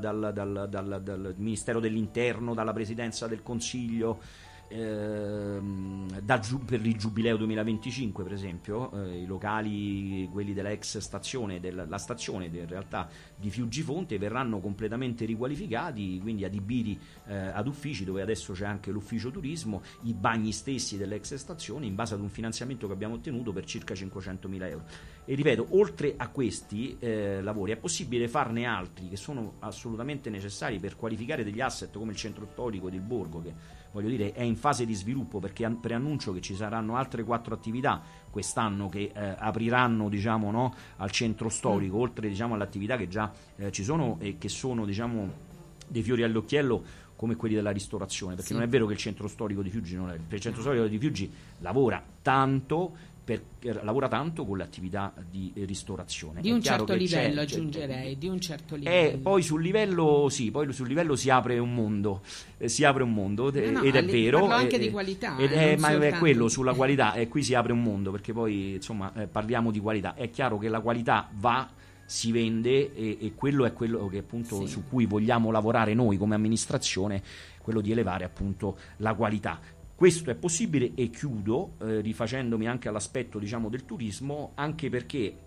D: dal Ministero dell'Interno, dalla Presidenza del Consiglio, per il Giubileo 2025 per esempio, i locali, quelli della ex stazione, la stazione in realtà di Fiuggifonte, verranno completamente riqualificati, quindi adibiti ad uffici, dove adesso c'è anche l'ufficio turismo, i bagni stessi dell'ex stazione, in base ad un finanziamento che abbiamo ottenuto per circa 500.000 euro. E ripeto, oltre a questi lavori è possibile farne altri che sono assolutamente necessari per qualificare degli asset come il centro storico del Borgo, che voglio dire è in fase di sviluppo, perché preannuncio che ci saranno altre 4 attività quest'anno che apriranno, diciamo, no, al centro storico, oltre, diciamo, alle attività che già ci sono e che sono, diciamo, dei fiori all'occhiello come quelli della ristorazione, perché non è vero che il centro storico di Fiuggi non è, il centro storico di Fiuggi lavora tanto con le attività di ristorazione
C: di un certo livello, aggiungerei, di un certo livello.
D: Poi sul livello si apre un mondo, ed è vero.
C: Parlo anche di qualità,
D: ma è quello sulla qualità, e qui si apre un mondo, perché poi insomma parliamo di qualità. È chiaro che la qualità si vende e quello è quello che appunto su cui vogliamo lavorare noi come amministrazione, quello di elevare appunto la qualità. Questo è possibile, e chiudo rifacendomi anche all'aspetto, diciamo, del turismo, anche perché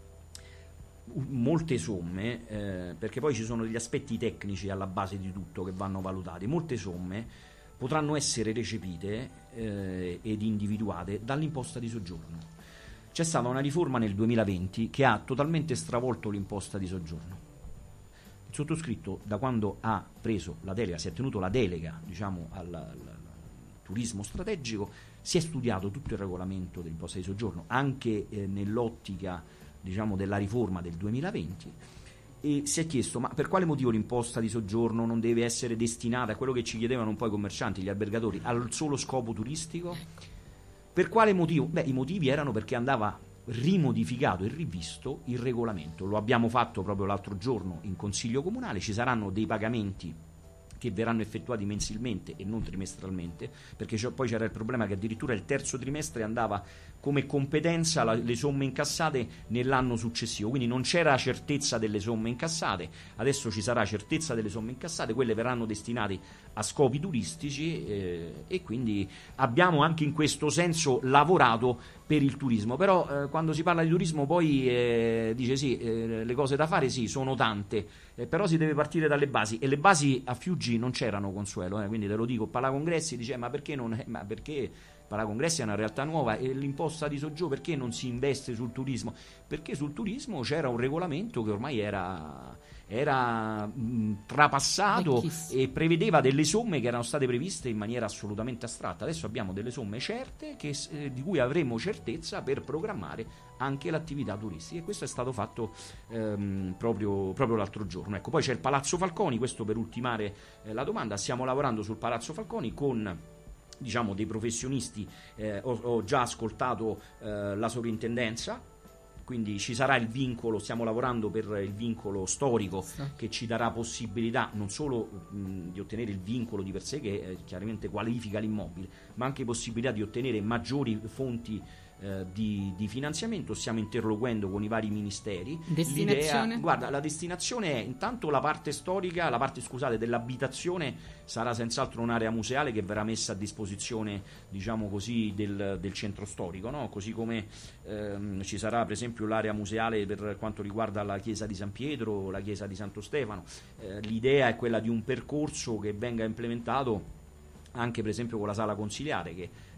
D: molte somme, perché poi ci sono degli aspetti tecnici alla base di tutto che vanno valutati, molte somme potranno essere recepite ed individuate dall'imposta di soggiorno. C'è stata una riforma nel 2020 che ha totalmente stravolto l'imposta di soggiorno. Il sottoscritto, da quando ha preso la delega, si è tenuto la delega, diciamo, al turismo strategico, si è studiato tutto il regolamento dell'imposta di soggiorno, anche nell'ottica, diciamo, della riforma del 2020, e si è chiesto: ma per quale motivo l'imposta di soggiorno non deve essere destinata, a quello che ci chiedevano un po' i commercianti, gli albergatori, al solo scopo turistico? Per quale motivo? I motivi erano perché andava rimodificato e rivisto il regolamento. Lo abbiamo fatto proprio l'altro giorno in Consiglio Comunale. Ci saranno dei pagamenti che verranno effettuati mensilmente e non trimestralmente, perché poi c'era il problema che addirittura il terzo trimestre andava come competenza le somme incassate nell'anno successivo, quindi non c'era certezza delle somme incassate. Adesso ci sarà certezza delle somme incassate, quelle verranno destinate a scopi turistici, e quindi abbiamo anche in questo senso lavorato per il turismo. Però quando si parla di turismo poi dice le cose da fare sono tante, però si deve partire dalle basi, e le basi a Fiuggi non c'erano, Consuelo, quindi te lo dico. Palacongressi dice: ma perché non è? Ma perché Palacongressi è una realtà nuova, e l'imposta di soggiorno perché non si investe sul turismo? Perché sul turismo c'era un regolamento che ormai era trapassato e prevedeva delle somme che erano state previste in maniera assolutamente astratta. Adesso abbiamo delle somme certe di cui avremo certezza per programmare anche l'attività turistica, e questo è stato fatto proprio l'altro giorno. Ecco, poi c'è il Palazzo Falconi, questo per ultimare la domanda. Stiamo lavorando sul Palazzo Falconi con, diciamo, dei professionisti. Ho già ascoltato la sovrintendenza, quindi ci sarà il vincolo, stiamo lavorando per il vincolo storico che ci darà possibilità non solo di ottenere il vincolo di per sé, che chiaramente qualifica l'immobile, ma anche possibilità di ottenere maggiori fonti di finanziamento. Stiamo interloquendo con i vari ministeri.
C: Destinazione?
D: Guarda, la destinazione è intanto la parte storica, dell'abitazione sarà senz'altro un'area museale che verrà messa a disposizione, diciamo così, del centro storico, no? Così come ci sarà per esempio l'area museale per quanto riguarda la chiesa di San Pietro, la chiesa di Santo Stefano. L'idea è quella di un percorso che venga implementato anche per esempio con la sala consiliare, che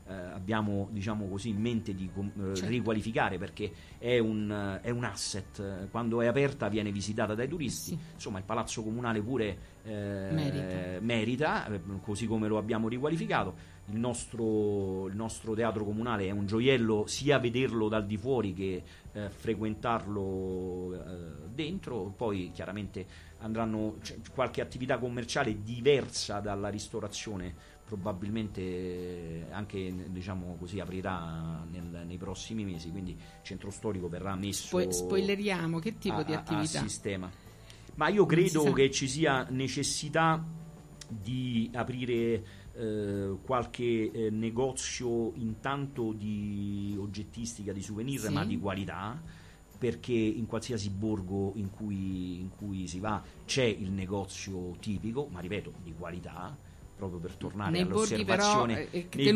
D: abbiamo, diciamo così, in mente di riqualificare, perché è un asset. Quando è aperta viene visitata dai turisti.
C: Sì.
D: Insomma, il Palazzo Comunale pure merita, così come lo abbiamo riqualificato. Il nostro teatro comunale è un gioiello, sia vederlo dal di fuori che frequentarlo dentro. Poi chiaramente qualche attività commerciale diversa dalla ristorazione probabilmente anche, diciamo così, aprirà nei prossimi mesi, quindi il centro storico verrà messo
C: spoileriamo che tipo di attività?
D: A sistema. Ma io credo che ci sia necessità di aprire qualche negozio intanto di oggettistica, di souvenir,
C: sì,
D: ma di qualità, perché in qualsiasi borgo in cui si va c'è il negozio tipico, ma ripeto, di qualità, proprio per tornare all'osservazione. Nei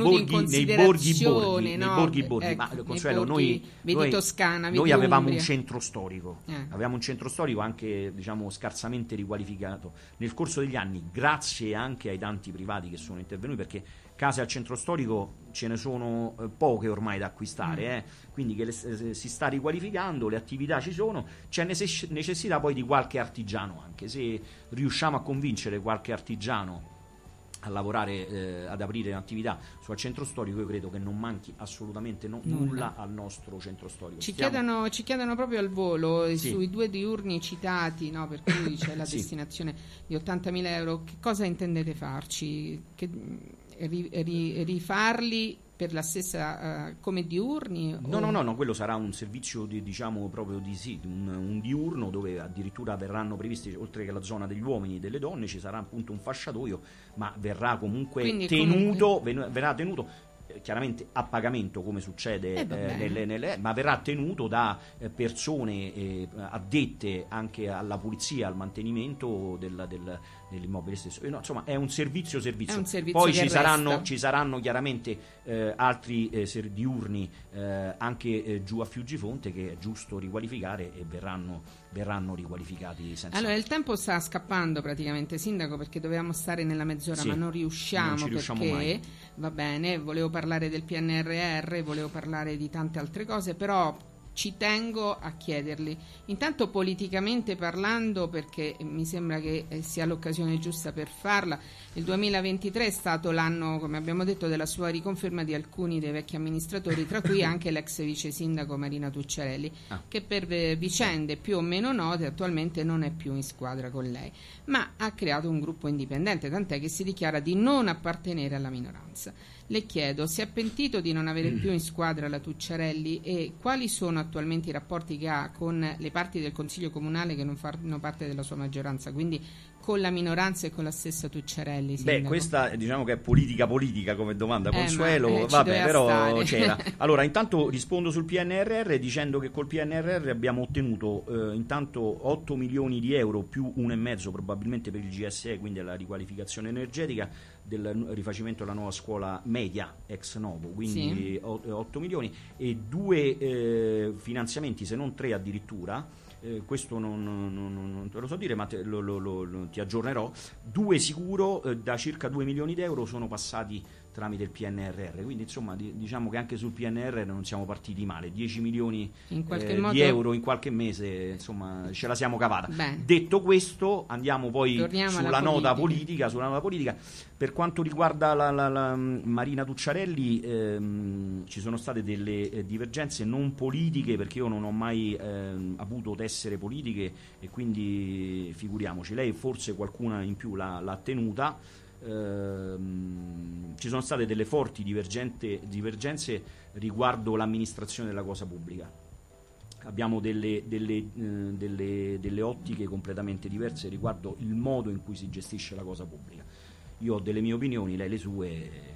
D: borghi, ma Consuelo, noi
C: Toscana,
D: noi avevamo un
C: Umbria.
D: centro storico, avevamo un centro storico anche, diciamo, scarsamente riqualificato nel corso degli anni, grazie anche ai tanti privati che sono intervenuti, perché case al centro storico ce ne sono poche ormai da acquistare, quindi che si sta riqualificando, le attività ci sono, c'è necessità poi di qualche artigiano, anche se riusciamo a convincere qualche artigiano a lavorare, ad aprire un'attività sul centro storico, io credo che non manchi assolutamente nulla al nostro centro storico.
C: Ci chiedono proprio al volo,
D: sì,
C: sui 2 diurni citati, no, per cui c'è la
D: sì,
C: destinazione di 80.000 euro, che cosa intendete farci? Rifarli per la stessa come diurni?
D: No, quello sarà un servizio diciamo proprio un diurno, dove addirittura verranno previsti, oltre che la zona degli uomini e delle donne, ci sarà appunto un fasciatoio, ma verrà comunque verrà tenuto chiaramente a pagamento, come succede ma verrà tenuto da persone addette anche alla pulizia, al mantenimento dell'immobile stesso. Insomma, è un servizio.
C: È un servizio.
D: Poi ci saranno chiaramente altri diurni anche giù a Fiuggifonte, che è giusto riqualificare, e verranno riqualificati senza.
C: Allora, il tempo sta scappando praticamente, Sindaco, perché dovevamo stare nella mezz'ora, ma non riusciamo perché mai. Va bene, volevo parlare del PNRR, volevo parlare di tante altre cose, però ci tengo a chiederli intanto, politicamente parlando, perché mi sembra che sia l'occasione giusta per farla. Il 2023 è stato l'anno, come abbiamo detto, della sua riconferma di alcuni dei vecchi amministratori, tra cui anche l'ex vice sindaco Marina Tucciarelli, che per vicende più o meno note attualmente non è più in squadra con lei, ma ha creato un gruppo indipendente, tant'è che si dichiara di non appartenere alla minoranza. Le chiedo, si è pentito di non avere più in squadra la Tucciarelli, e quali sono attualmente i rapporti che ha con le parti del Consiglio Comunale che non fanno parte della sua maggioranza, quindi con la minoranza e con la stessa Tucciarelli? Sindaco?
D: Questa diciamo che è politica come domanda, Consuelo, vabbè, però c'era. Allora, intanto rispondo sul PNRR dicendo che col PNRR abbiamo ottenuto intanto 8 milioni di euro più 1,5 probabilmente per il GSE, quindi la riqualificazione energetica, del rifacimento della nuova scuola media ex novo, quindi 8 milioni e 2 finanziamenti, se non 3 addirittura, questo non te lo so dire, ma ti aggiornerò. 2 sicuro, da circa 2 milioni di euro sono passati tramite il PNRR, quindi insomma diciamo che anche sul PNRR non siamo partiti male. 10 milioni di euro in qualche mese, insomma ce la siamo cavata. Detto questo, andiamo poi sulla nota politica. Per quanto riguarda la Marina Tucciarelli, ci sono state delle divergenze non politiche, perché io non ho mai avuto tessere politiche, e quindi figuriamoci, lei forse qualcuna in più l'ha tenuta. Ci sono state delle forti divergenze riguardo l'amministrazione della cosa pubblica. Abbiamo delle ottiche completamente diverse riguardo il modo in cui si gestisce la cosa pubblica. Io ho delle mie opinioni, lei le sue,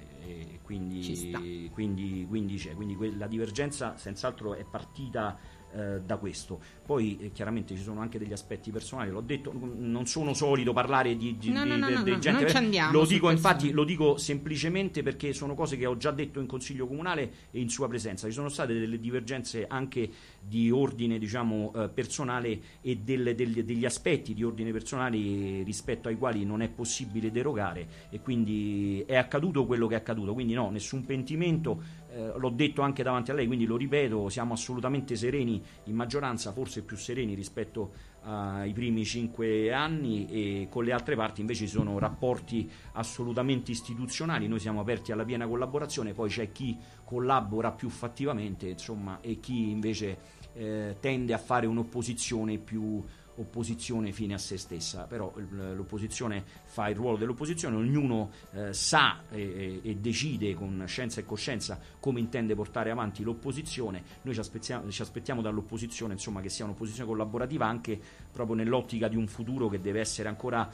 D: e quindi c'è. Quindi la divergenza senz'altro è partita da questo. Poi chiaramente ci sono anche degli aspetti personali, l'ho detto, non sono solito parlare di gente,
C: non ci andiamo,
D: lo dico infatti, lo dico semplicemente perché sono cose che ho già detto in Consiglio Comunale e in sua presenza. Ci sono state delle divergenze anche di ordine, diciamo, personale e degli aspetti di ordine personale rispetto ai quali non è possibile derogare, e quindi è accaduto quello che è accaduto, quindi no, nessun pentimento. L'ho detto anche davanti a lei, quindi lo ripeto, siamo assolutamente sereni in maggioranza, forse più sereni rispetto ai primi 5 anni, e con le altre parti invece ci sono rapporti assolutamente istituzionali, noi siamo aperti alla piena collaborazione, poi c'è chi collabora più fattivamente, insomma, e chi invece tende a fare un'opposizione più opposizione fine a se stessa. Però l'opposizione fa il ruolo dell'opposizione, ognuno sa e decide con scienza e coscienza come intende portare avanti l'opposizione. Noi ci aspettiamo dall'opposizione, insomma, che sia un'opposizione collaborativa, anche proprio nell'ottica di un futuro che deve essere ancora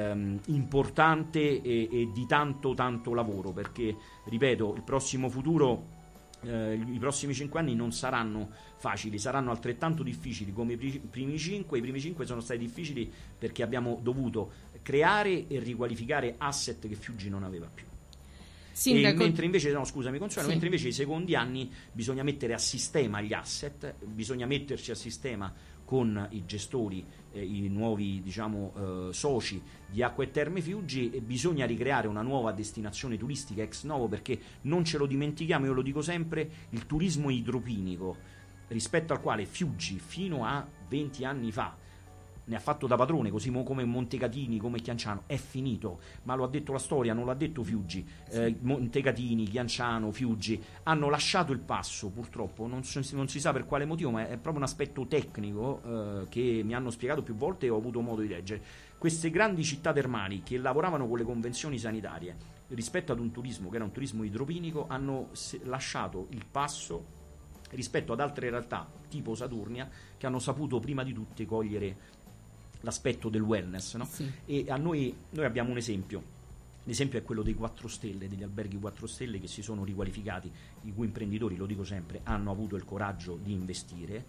D: importante e di tanto lavoro, perché, ripeto, il prossimo futuro, i prossimi 5 anni non saranno facili, saranno altrettanto difficili come i primi 5. I primi 5 sono stati difficili perché abbiamo dovuto creare e riqualificare asset che Fiuggi non aveva più.
C: Sindaco...
D: mentre invece, no, scusami Consuelo, sì. Mentre invece i secondi anni bisogna mettere a sistema gli asset, bisogna metterci a sistema con i gestori, i nuovi, diciamo, soci di Acque e Terme Fiuggi, e bisogna ricreare una nuova destinazione turistica ex novo, perché non ce lo dimentichiamo, io lo dico sempre, il turismo idropinico, rispetto al quale Fiuggi fino a 20 anni fa ne ha fatto da padrone, così come Montecatini, come Chianciano, è finito, ma lo ha detto la storia, non l'ha detto Fiuggi. Montecatini, Chianciano, Fiuggi hanno lasciato il passo, purtroppo non si sa per quale motivo, ma è proprio un aspetto tecnico che mi hanno spiegato più volte e ho avuto modo di leggere. Queste grandi città termali che lavoravano con le convenzioni sanitarie rispetto ad un turismo che era un turismo idropinico hanno lasciato il passo rispetto ad altre realtà tipo Saturnia, che hanno saputo prima di tutte cogliere l'aspetto del wellness, no? Sì. E a noi abbiamo un esempio. L'esempio è quello dei 4 stelle, degli alberghi 4 stelle che si sono riqualificati, i cui imprenditori, lo dico sempre, hanno avuto il coraggio di investire,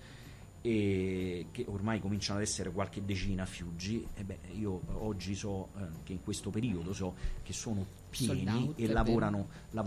D: e che ormai cominciano ad essere qualche decina a Fiuggi. Io oggi so che in questo periodo so che sono pieni e lavorano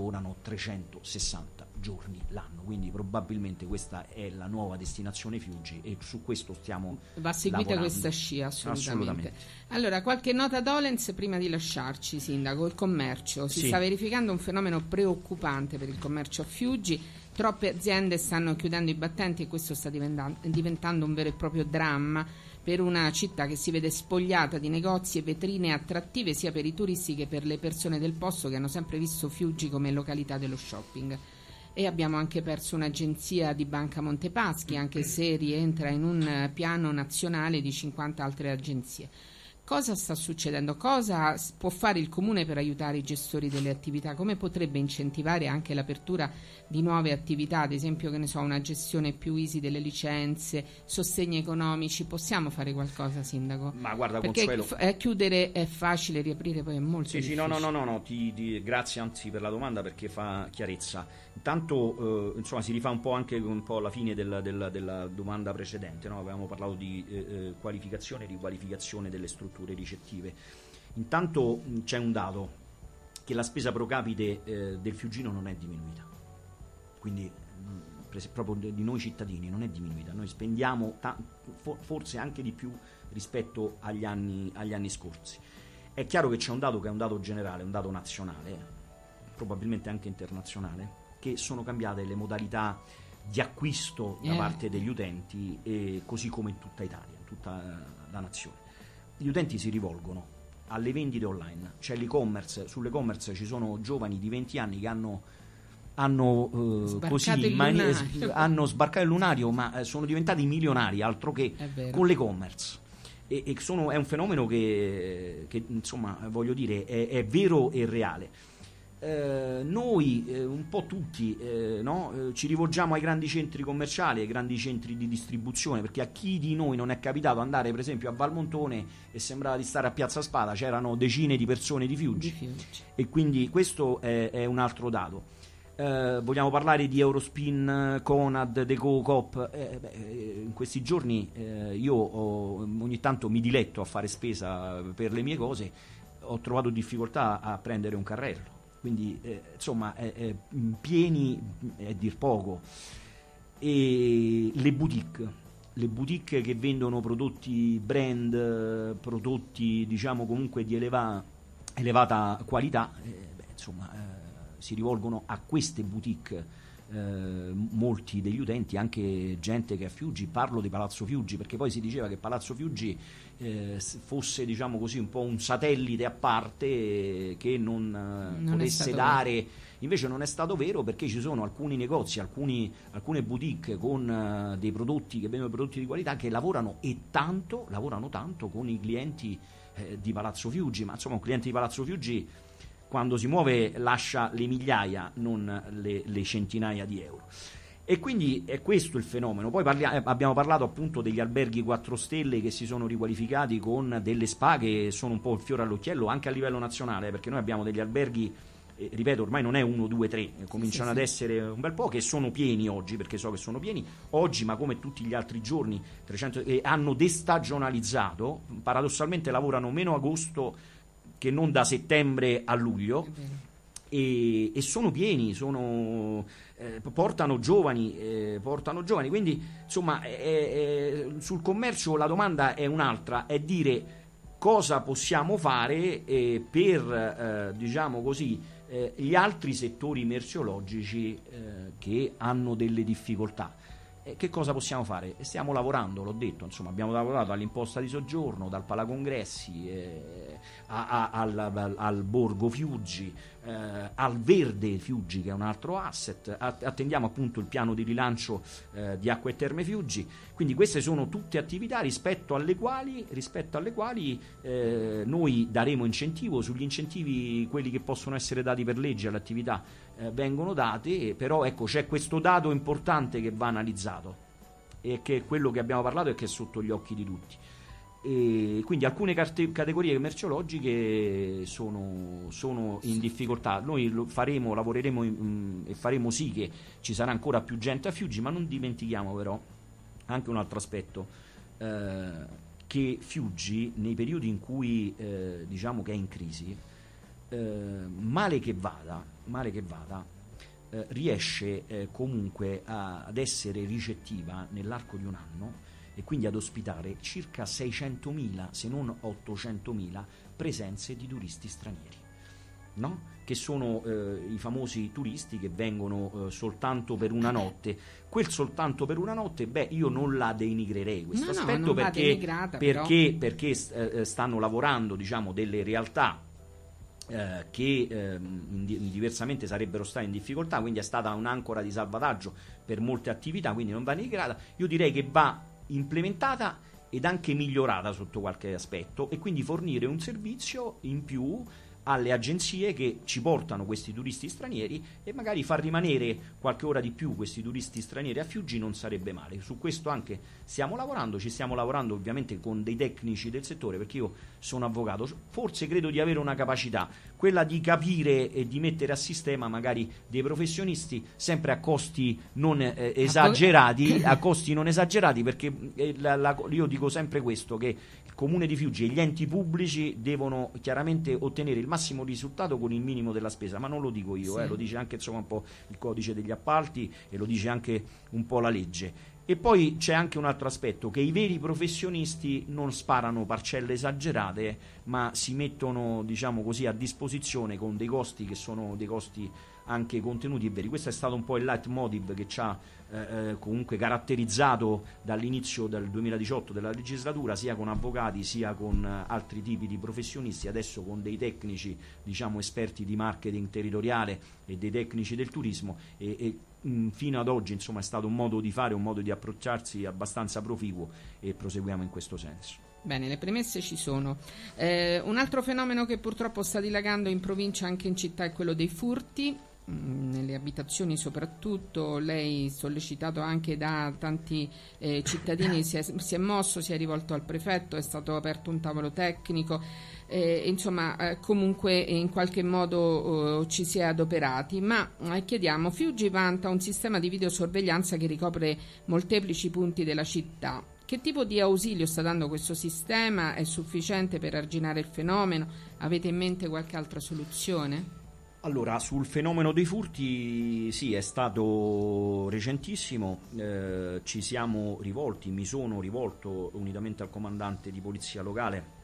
D: 360 giorni l'anno, quindi probabilmente questa è la nuova destinazione Fiuggi, e su questo va
C: seguita questa scia assolutamente. Allora, qualche nota dolens prima di lasciarci, Sindaco. Il commercio, si sta verificando un fenomeno preoccupante per il commercio a Fiuggi. Troppe aziende stanno chiudendo i battenti e questo sta diventando un vero e proprio dramma per una città che si vede spogliata di negozi e vetrine attrattive sia per i turisti che per le persone del posto, che hanno sempre visto Fiuggi come località dello shopping. E abbiamo anche perso un'agenzia di Banca Montepaschi, anche se rientra in un piano nazionale di 50 altre agenzie. Cosa sta succedendo? Cosa può fare il Comune per aiutare i gestori delle attività? Come potrebbe incentivare anche l'apertura di nuove attività, ad esempio, che ne so, una gestione più easy delle licenze, sostegni economici? Possiamo fare qualcosa, Sindaco?
D: Ma guarda,
C: perché
D: Consuelo,
C: chiudere è facile, riaprire poi è molto difficile.
D: No, grazie anzi per la domanda, perché fa chiarezza. Intanto insomma si rifà un po' anche un po' alla fine della domanda precedente, no? Avevamo parlato di qualificazione e riqualificazione delle strutture ricettive. Intanto c'è un dato, che la spesa pro capite del Fiuggino non è diminuita, quindi proprio di noi cittadini non è diminuita. Noi spendiamo forse anche di più rispetto agli anni scorsi. È chiaro che c'è un dato che è un dato generale, un dato nazionale, probabilmente anche internazionale, che sono cambiate le modalità di acquisto da parte degli utenti, così come in tutta Italia, in tutta la nazione. Gli utenti si rivolgono alle vendite online, c'è l'e-commerce. Sull'e-commerce ci sono giovani di 20 anni che hanno hanno sbarcato il lunario, ma sono diventati milionari, altro che con l'e-commerce. È un fenomeno che insomma, voglio dire, è vero e reale. Noi un po' tutti ci rivolgiamo ai grandi centri commerciali, ai grandi centri di distribuzione, perché a chi di noi non è capitato andare per esempio a Valmontone e sembrava di stare a Piazza Spada, c'erano decine di persone di Fiuggi. E quindi questo è un altro dato. Vogliamo parlare di Eurospin, Conad, Deco, Coop. In questi giorni io ogni tanto mi diletto a fare spesa per le mie cose, ho trovato difficoltà a prendere un carrello, quindi insomma pieni è dir poco. E le boutique che vendono prodotti brand, prodotti diciamo comunque di elevata qualità, insomma si rivolgono a queste boutique molti degli utenti, anche gente che a Fiuggi, parlo di Palazzo Fiuggi perché poi si diceva che Palazzo Fiuggi fosse diciamo così un po' un satellite a parte che non potesse dare, invece non è stato vero, perché ci sono alcuni negozi, alcune boutique con dei prodotti che vendono prodotti di qualità, che lavorano tanto con i clienti di Palazzo Fiuggi, ma insomma un cliente di Palazzo Fiuggi quando si muove lascia le migliaia, non le centinaia di euro. E quindi è questo il fenomeno. Poi abbiamo parlato appunto degli alberghi 4 stelle che si sono riqualificati con delle spa che sono un po' il fiore all'occhiello anche a livello nazionale, perché noi abbiamo degli alberghi, ripeto, ormai non è 1, 2, 3, cominciano ad essere un bel po', che sono pieni oggi, perché so che sono pieni oggi, ma come tutti gli altri giorni 300, hanno destagionalizzato, paradossalmente lavorano meno agosto che non da settembre a luglio, e sono pieni, portano giovani, quindi insomma sul commercio la domanda è un'altra, è dire cosa possiamo fare per diciamo così gli altri settori merceologici che hanno delle difficoltà. Che cosa possiamo fare? Stiamo lavorando, l'ho detto, insomma, abbiamo lavorato all'imposta di soggiorno, dal Palacongressi al Borgo Fiuggi, al Verde Fiuggi, che è un altro asset. Attendiamo appunto il piano di rilancio di Acque e Terme Fiuggi. Quindi queste sono tutte attività rispetto alle quali noi daremo incentivo. Sugli incentivi, quelli che possono essere dati per legge all'attività, vengono date, però ecco, c'è questo dato importante che va analizzato, e che è quello che abbiamo parlato e che è sotto gli occhi di tutti. E quindi alcune categorie merceologiche sono in difficoltà. Noi lavoreremo e faremo sì che ci sarà ancora più gente a Fiuggi, ma non dimentichiamo però anche un altro aspetto, che Fiuggi nei periodi in cui diciamo che è in crisi, male che vada, riesce comunque ad essere ricettiva nell'arco di un anno, e quindi ad ospitare circa 600.000, se non 800.000 presenze di turisti stranieri, no? Che sono i famosi turisti che vengono soltanto per una notte. Quel soltanto per una notte, io non la denigrerei questo aspetto, perché stanno lavorando, diciamo, delle realtà che diversamente sarebbero state in difficoltà, quindi è stata un'ancora di salvataggio per molte attività, quindi non va denigrata. Io direi che va implementata ed anche migliorata sotto qualche aspetto, e quindi fornire un servizio in più alle agenzie che ci portano questi turisti stranieri, e magari far rimanere qualche ora di più questi turisti stranieri a Fiuggi non sarebbe male. Su questo anche stiamo lavorando, ci stiamo lavorando ovviamente con dei tecnici del settore, perché io sono avvocato, forse credo di avere una capacità, quella di capire e di mettere a sistema magari dei professionisti, sempre a costi non esagerati, perché io dico sempre questo, che il Comune di Fiuggi e gli enti pubblici devono chiaramente ottenere il massimo risultato con il minimo della spesa, ma non lo dico io, lo dice anche insomma un po' il codice degli appalti, e lo dice anche un po' la legge. E poi c'è anche un altro aspetto, che i veri professionisti non sparano parcelle esagerate, ma si mettono, diciamo così, a disposizione con dei costi che sono dei costi anche contenuti e veri. Questo è stato un po' il leitmotiv che ci ha comunque caratterizzato dall'inizio del 2018 della legislatura, sia con avvocati sia con altri tipi di professionisti, adesso con dei tecnici, diciamo, esperti di marketing territoriale e dei tecnici del turismo, e fino ad oggi insomma è stato un modo di fare, un modo di approcciarsi abbastanza proficuo, e proseguiamo in questo senso.
C: Bene, le premesse ci sono. Un altro fenomeno che purtroppo sta dilagando in provincia, anche in città, è quello dei furti, nelle abitazioni soprattutto. Lei, sollecitato anche da tanti cittadini, si è mosso, si è rivolto al prefetto, è stato aperto un tavolo tecnico. insomma comunque in qualche modo ci si è adoperati, ma chiediamo, Fiuggi vanta un sistema di videosorveglianza che ricopre molteplici punti della città. Che tipo di ausilio sta dando questo sistema? È sufficiente per arginare il fenomeno? Avete in mente qualche altra soluzione?
D: Allora, sul fenomeno dei furti, sì, è stato recentissimo, ci siamo rivolti, mi sono rivolto unitamente al comandante di polizia locale,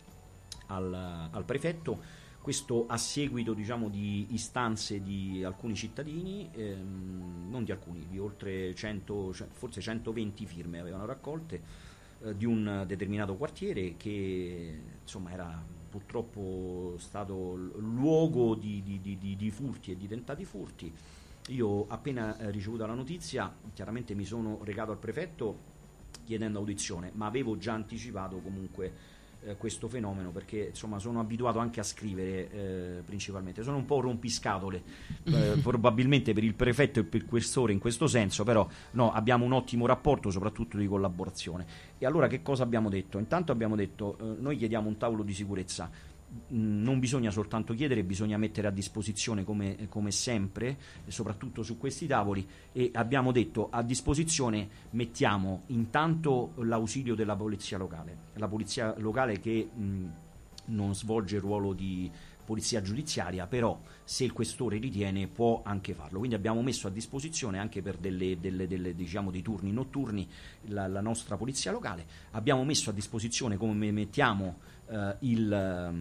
D: al prefetto, questo a seguito, diciamo, di istanze di alcuni cittadini, non di alcuni, di oltre 100, forse 120 firme avevano raccolte, di un determinato quartiere che insomma era purtroppo stato luogo di furti e di tentati furti. Io appena ricevuta la notizia chiaramente mi sono recato al prefetto chiedendo audizione, ma avevo già anticipato comunque questo fenomeno, perché insomma sono abituato anche a scrivere, principalmente sono un po' rompiscatole probabilmente per il prefetto e per il questore in questo senso, però no, abbiamo un ottimo rapporto soprattutto di collaborazione. E allora che cosa abbiamo detto? Intanto abbiamo detto noi chiediamo un tavolo di sicurezza, non bisogna soltanto chiedere, bisogna mettere a disposizione come sempre, e soprattutto su questi tavoli, e abbiamo detto a disposizione mettiamo intanto l'ausilio della polizia locale che non svolge il ruolo di polizia giudiziaria, però se il questore ritiene può anche farlo, quindi abbiamo messo a disposizione anche per diciamo dei turni notturni la nostra polizia locale, abbiamo messo a disposizione, come mettiamo il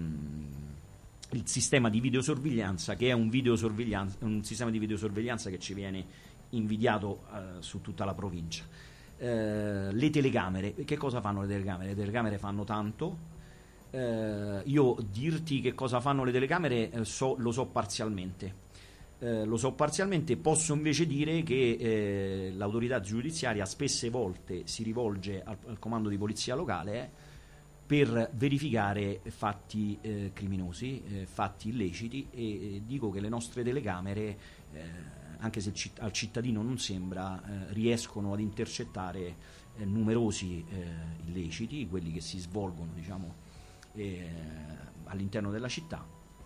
D: sistema di videosorveglianza, che è un sistema di videosorveglianza che ci viene invidiato su tutta la provincia. Le telecamere, che cosa fanno le telecamere? Le telecamere fanno tanto. Io dirti che cosa fanno le telecamere lo so parzialmente. Posso invece dire che l'autorità giudiziaria spesse volte si rivolge al comando di polizia locale per verificare fatti criminosi, fatti illeciti, e dico che le nostre telecamere, anche se al cittadino non sembra, riescono ad intercettare numerosi illeciti, quelli che si svolgono, diciamo, all'interno della città,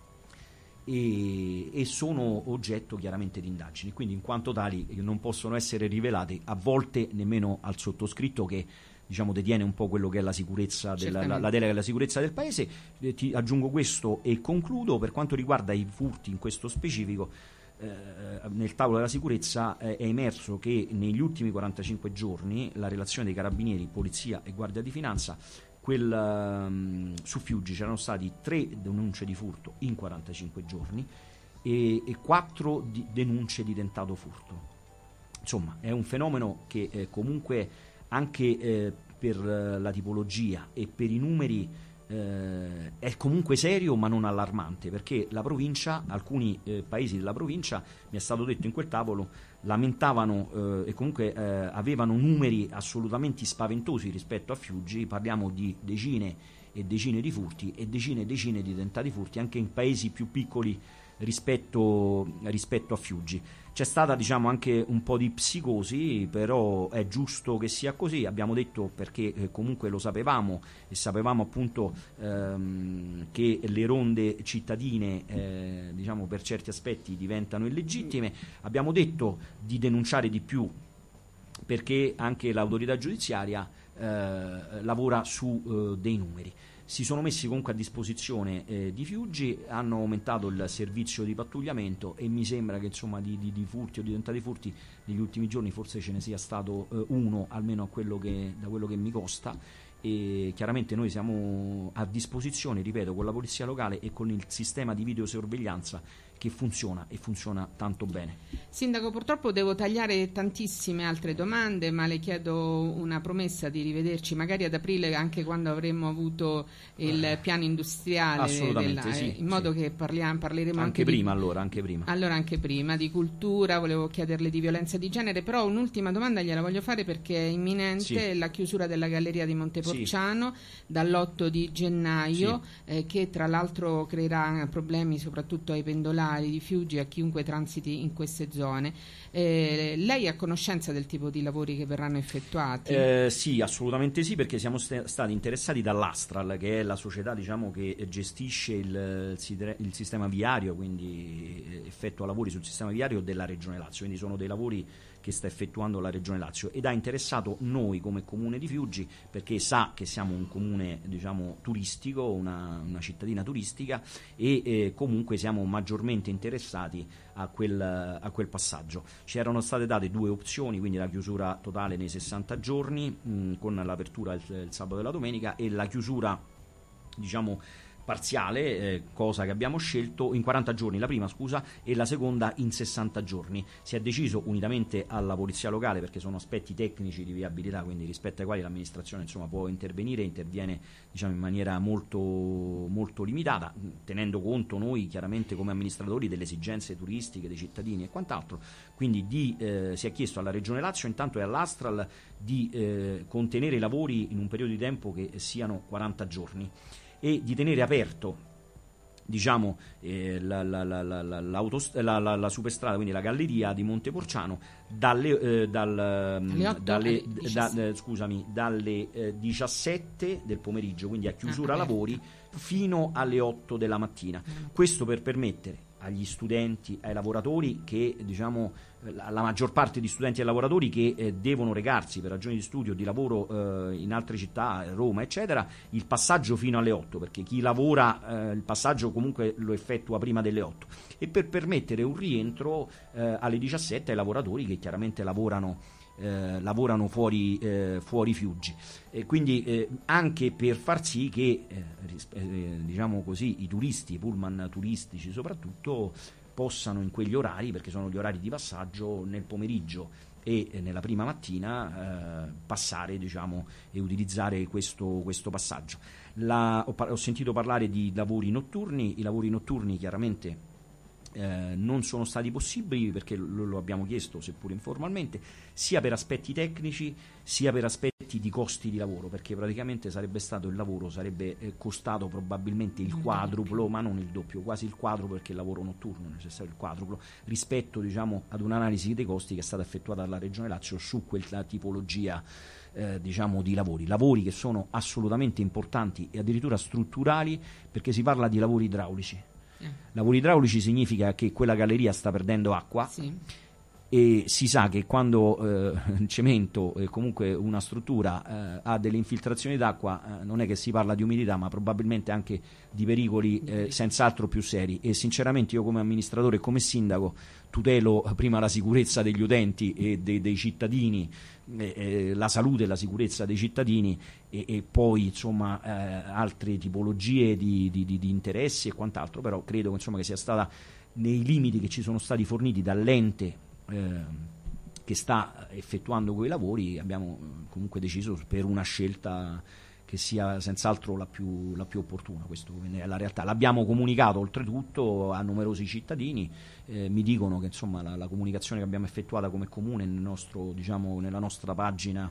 D: e sono oggetto chiaramente di indagini, quindi in quanto tali non possono essere rivelati a volte nemmeno al sottoscritto, che diciamo detiene un po' quello che è la sicurezza la delega della sicurezza del paese. Ti aggiungo questo e concludo. Per quanto riguarda i furti in questo specifico, nel tavolo della sicurezza è emerso che negli ultimi 45 giorni la relazione dei carabinieri, polizia e guardia di finanza, su Fiuggi c'erano stati 3 denunce di furto in 45 giorni e 4 denunce di tentato furto. Insomma, è un fenomeno che comunque anche per la tipologia e per i numeri è comunque serio, ma non allarmante, perché la provincia, alcuni paesi della provincia, mi è stato detto in quel tavolo, lamentavano e comunque avevano numeri assolutamente spaventosi rispetto a Fiuggi. Parliamo di decine e decine di furti e decine di tentati furti anche in paesi più piccoli rispetto a Fiuggi. C'è stata, diciamo, anche un po' di psicosi, però è giusto che sia così, abbiamo detto, perché comunque lo sapevamo, e sapevamo appunto che le ronde cittadine diciamo per certi aspetti diventano illegittime. Abbiamo detto di denunciare di più, perché anche l'autorità giudiziaria lavora su dei numeri. Si sono messi comunque a disposizione di Fiuggi, hanno aumentato il servizio di pattugliamento, e mi sembra che insomma di furti o di tentati furti negli ultimi giorni forse ce ne sia stato uno, almeno da quello che mi costa, e chiaramente noi siamo a disposizione, ripeto, con la polizia locale e con il sistema di videosorveglianza che funziona, e funziona tanto bene.
C: Sindaco, purtroppo devo tagliare tantissime altre domande, ma le chiedo una promessa di rivederci magari ad aprile, anche quando avremo avuto il piano industriale,
D: assolutamente, sì,
C: in modo
D: sì,
C: che parleremo
D: anche prima. Allora
C: anche prima di cultura. Volevo chiederle di violenza di genere, però un'ultima domanda gliela voglio fare, perché è imminente la chiusura della galleria di Monteporciano dall'8 di gennaio, che tra l'altro creerà problemi soprattutto ai pendolari locali di Fiuggi, a chiunque transiti in queste zone. Lei è a conoscenza del tipo di lavori che verranno effettuati?
D: Sì, assolutamente sì, perché siamo stati interessati dall'Astral, che è la società, diciamo, che gestisce il sistema viario, quindi effettua lavori sul sistema viario della Regione Lazio, quindi sono dei lavori che sta effettuando la Regione Lazio, ed ha interessato noi come comune di Fiuggi perché sa che siamo un comune, diciamo, turistico, una cittadina turistica, e comunque siamo maggiormente interessati a quel passaggio. Ci erano state date due opzioni, quindi la chiusura totale nei 60 giorni con l'apertura il sabato e la domenica, e la chiusura, diciamo, parziale, cosa che abbiamo scelto in 40 giorni, la prima, scusa, e la seconda in 60 giorni. Si è deciso unitamente alla polizia locale, perché sono aspetti tecnici di viabilità, quindi rispetto ai quali l'amministrazione, insomma, può intervenire, interviene, diciamo, in maniera molto, molto limitata, tenendo conto noi chiaramente come amministratori delle esigenze turistiche dei cittadini e quant'altro. Quindi si è chiesto alla Regione Lazio intanto e all'Astral di contenere i lavori in un periodo di tempo che siano 40 giorni e di tenere aperto, diciamo, la superstrada, quindi la galleria di Monteporciano dalle 17 del pomeriggio, quindi a chiusura lavori, fino alle 8 della mattina. Questo per permettere agli studenti, ai lavoratori che, diciamo, la maggior parte di studenti e lavoratori che devono recarsi per ragioni di studio, di lavoro in altre città, Roma eccetera, il passaggio fino alle 8, perché chi lavora il passaggio comunque lo effettua prima delle 8, e per permettere un rientro alle 17 ai lavoratori che chiaramente lavorano fuori Fiuggi, e quindi anche per far sì che diciamo così, i turisti, i pullman turistici soprattutto, possano in quegli orari, perché sono gli orari di passaggio, nel pomeriggio e nella prima mattina passare, diciamo, e utilizzare questo passaggio. Ho sentito parlare di lavori notturni. I lavori notturni chiaramente non sono stati possibili, perché lo abbiamo chiesto, seppur informalmente, sia per aspetti tecnici sia per aspetti di costi di lavoro, perché praticamente il lavoro sarebbe costato probabilmente il quadruplo, ma non il doppio, quasi il quadruplo, perché il lavoro notturno è necessario il quadruplo rispetto, diciamo, ad un'analisi dei costi che è stata effettuata dalla Regione Lazio su quella tipologia diciamo di lavori che sono assolutamente importanti e addirittura strutturali, perché si parla di lavori idraulici. Lavori idraulici significa che quella galleria sta perdendo acqua, sì, e si sa che quando il cemento e comunque una struttura ha delle infiltrazioni d'acqua, non è che si parla di umidità, ma probabilmente anche di pericoli senz'altro più seri. E sinceramente io come amministratore e come sindaco tutelo prima la sicurezza degli utenti e dei cittadini, la salute e la sicurezza dei cittadini, e poi, insomma, altre tipologie di interessi e quant'altro, però credo che, insomma, che sia stata nei limiti che ci sono stati forniti dall'ente che sta effettuando quei lavori. Abbiamo comunque deciso per una scelta che sia senz'altro la più opportuna. Questo è la realtà. L'abbiamo comunicato oltretutto a numerosi cittadini. Mi dicono che, insomma, la comunicazione che abbiamo effettuata come comune nella nostra pagina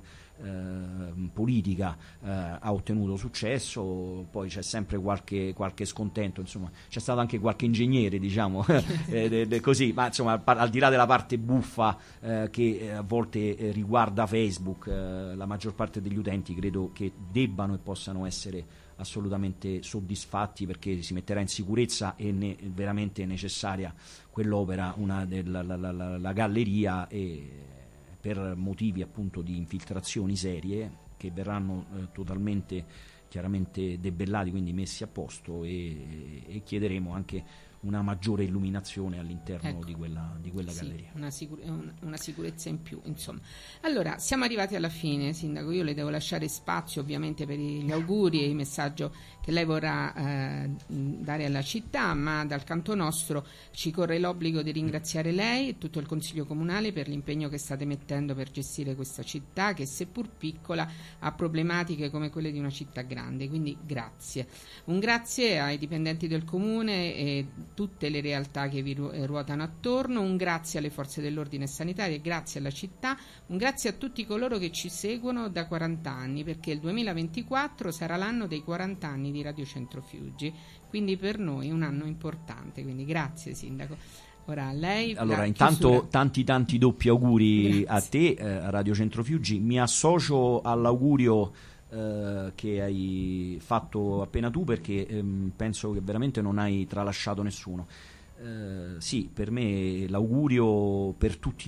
D: politica ha ottenuto successo. Poi c'è sempre qualche scontento, insomma, c'è stato anche qualche ingegnere, diciamo, così, ma insomma, al di là della parte buffa che a volte riguarda Facebook, la maggior parte degli utenti credo che debbano e possano essere assolutamente soddisfatti, perché si metterà in sicurezza e veramente necessaria quell'opera, la galleria, e per motivi appunto di infiltrazioni serie che verranno totalmente chiaramente debellati, quindi messi a posto, e chiederemo anche una maggiore illuminazione all'interno di quella galleria.
C: Una sicurezza in più, insomma. Allora, siamo arrivati alla fine, Sindaco. Io le devo lasciare spazio ovviamente per gli auguri e il messaggio che lei vorrà dare alla città, ma dal canto nostro ci corre l'obbligo di ringraziare lei e tutto il Consiglio Comunale per l'impegno che state mettendo per gestire questa città, che seppur piccola ha problematiche come quelle di una città grande, quindi grazie. Un grazie ai dipendenti del Comune e tutte le realtà che vi ruotano attorno, un grazie alle forze dell'ordine sanitarie, grazie alla città, un grazie a tutti coloro che ci seguono da 40 anni, perché il 2024 sarà l'anno dei 40 anni di Radio Centro Fiuggi, quindi per noi un anno importante, quindi grazie Sindaco. Ora a lei.
D: Allora, intanto tanti doppi auguri. Grazie a te, a Radio Centro Fiuggi. Mi associo all'augurio che hai fatto appena tu, perché penso che veramente non hai tralasciato nessuno. Sì, per me l'augurio per tutti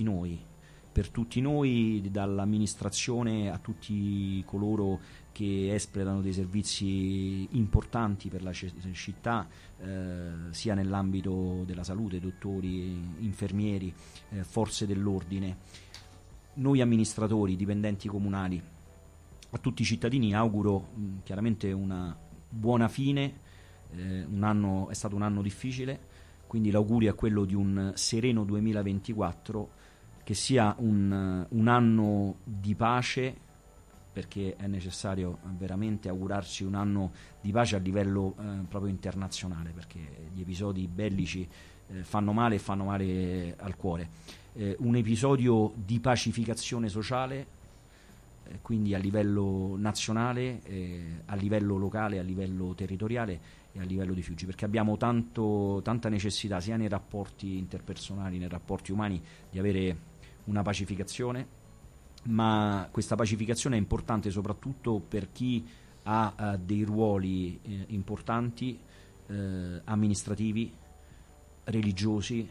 D: noi, dall'amministrazione a tutti coloro che espletano dei servizi importanti per la città, sia nell'ambito della salute, dottori, infermieri, forze dell'ordine. Noi amministratori, dipendenti comunali, a tutti i cittadini auguro chiaramente una buona fine. È stato un anno difficile, quindi l'augurio è quello di un sereno 2024, che sia un anno di pace, perché è necessario veramente augurarsi un anno di pace a livello proprio internazionale, perché gli episodi bellici fanno male al cuore. Un episodio di pacificazione sociale, quindi a livello nazionale, a livello locale, a livello territoriale e a livello di Fiuggi, perché abbiamo tanta necessità sia nei rapporti interpersonali, nei rapporti umani, di avere una pacificazione. Ma questa pacificazione è importante soprattutto per chi ha dei ruoli importanti, amministrativi, religiosi,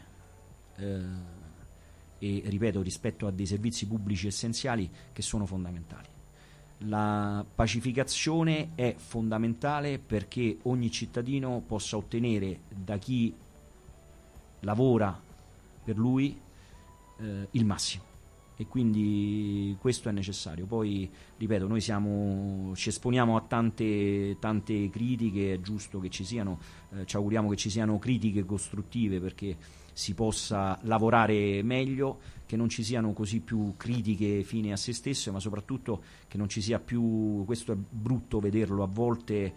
D: e ripeto, rispetto a dei servizi pubblici essenziali che sono fondamentali. La pacificazione è fondamentale perché ogni cittadino possa ottenere da chi lavora per lui il massimo, e quindi questo è necessario. Poi ripeto, noi ci esponiamo a tante critiche, è giusto che ci siano, ci auguriamo che ci siano critiche costruttive perché si possa lavorare meglio, che non ci siano così più critiche fine a se stesse, ma soprattutto che non ci sia più, questo è brutto vederlo a volte,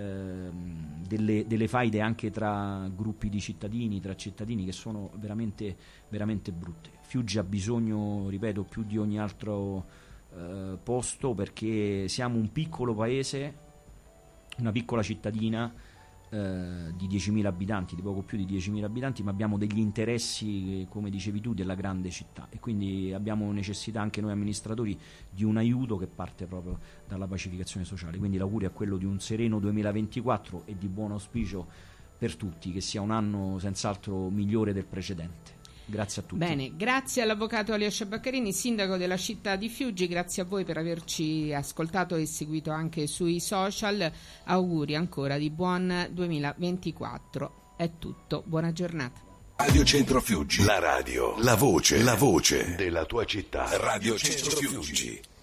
D: delle faide anche tra gruppi di cittadini, tra cittadini, che sono veramente brutte. Fiuggi ha bisogno, ripeto, più di ogni altro posto, perché siamo un piccolo paese, una piccola cittadina di 10.000 abitanti, di poco più di 10.000 abitanti, ma abbiamo degli interessi, come dicevi tu, della grande città, e quindi abbiamo necessità anche noi amministratori di un aiuto che parte proprio dalla pacificazione sociale. Quindi l'augurio è quello di un sereno 2024 e di buon auspicio per tutti, che sia un anno senz'altro migliore del precedente. Grazie a tutti.
C: Bene, grazie all'avvocato Aliosha Baccarini, sindaco della città di Fiuggi, grazie a voi per averci ascoltato e seguito anche sui social. Auguri ancora di buon 2024. È tutto, buona giornata.
E: Radio Centro Fiuggi, la radio, la voce della tua città. Radio Centro Fiuggi.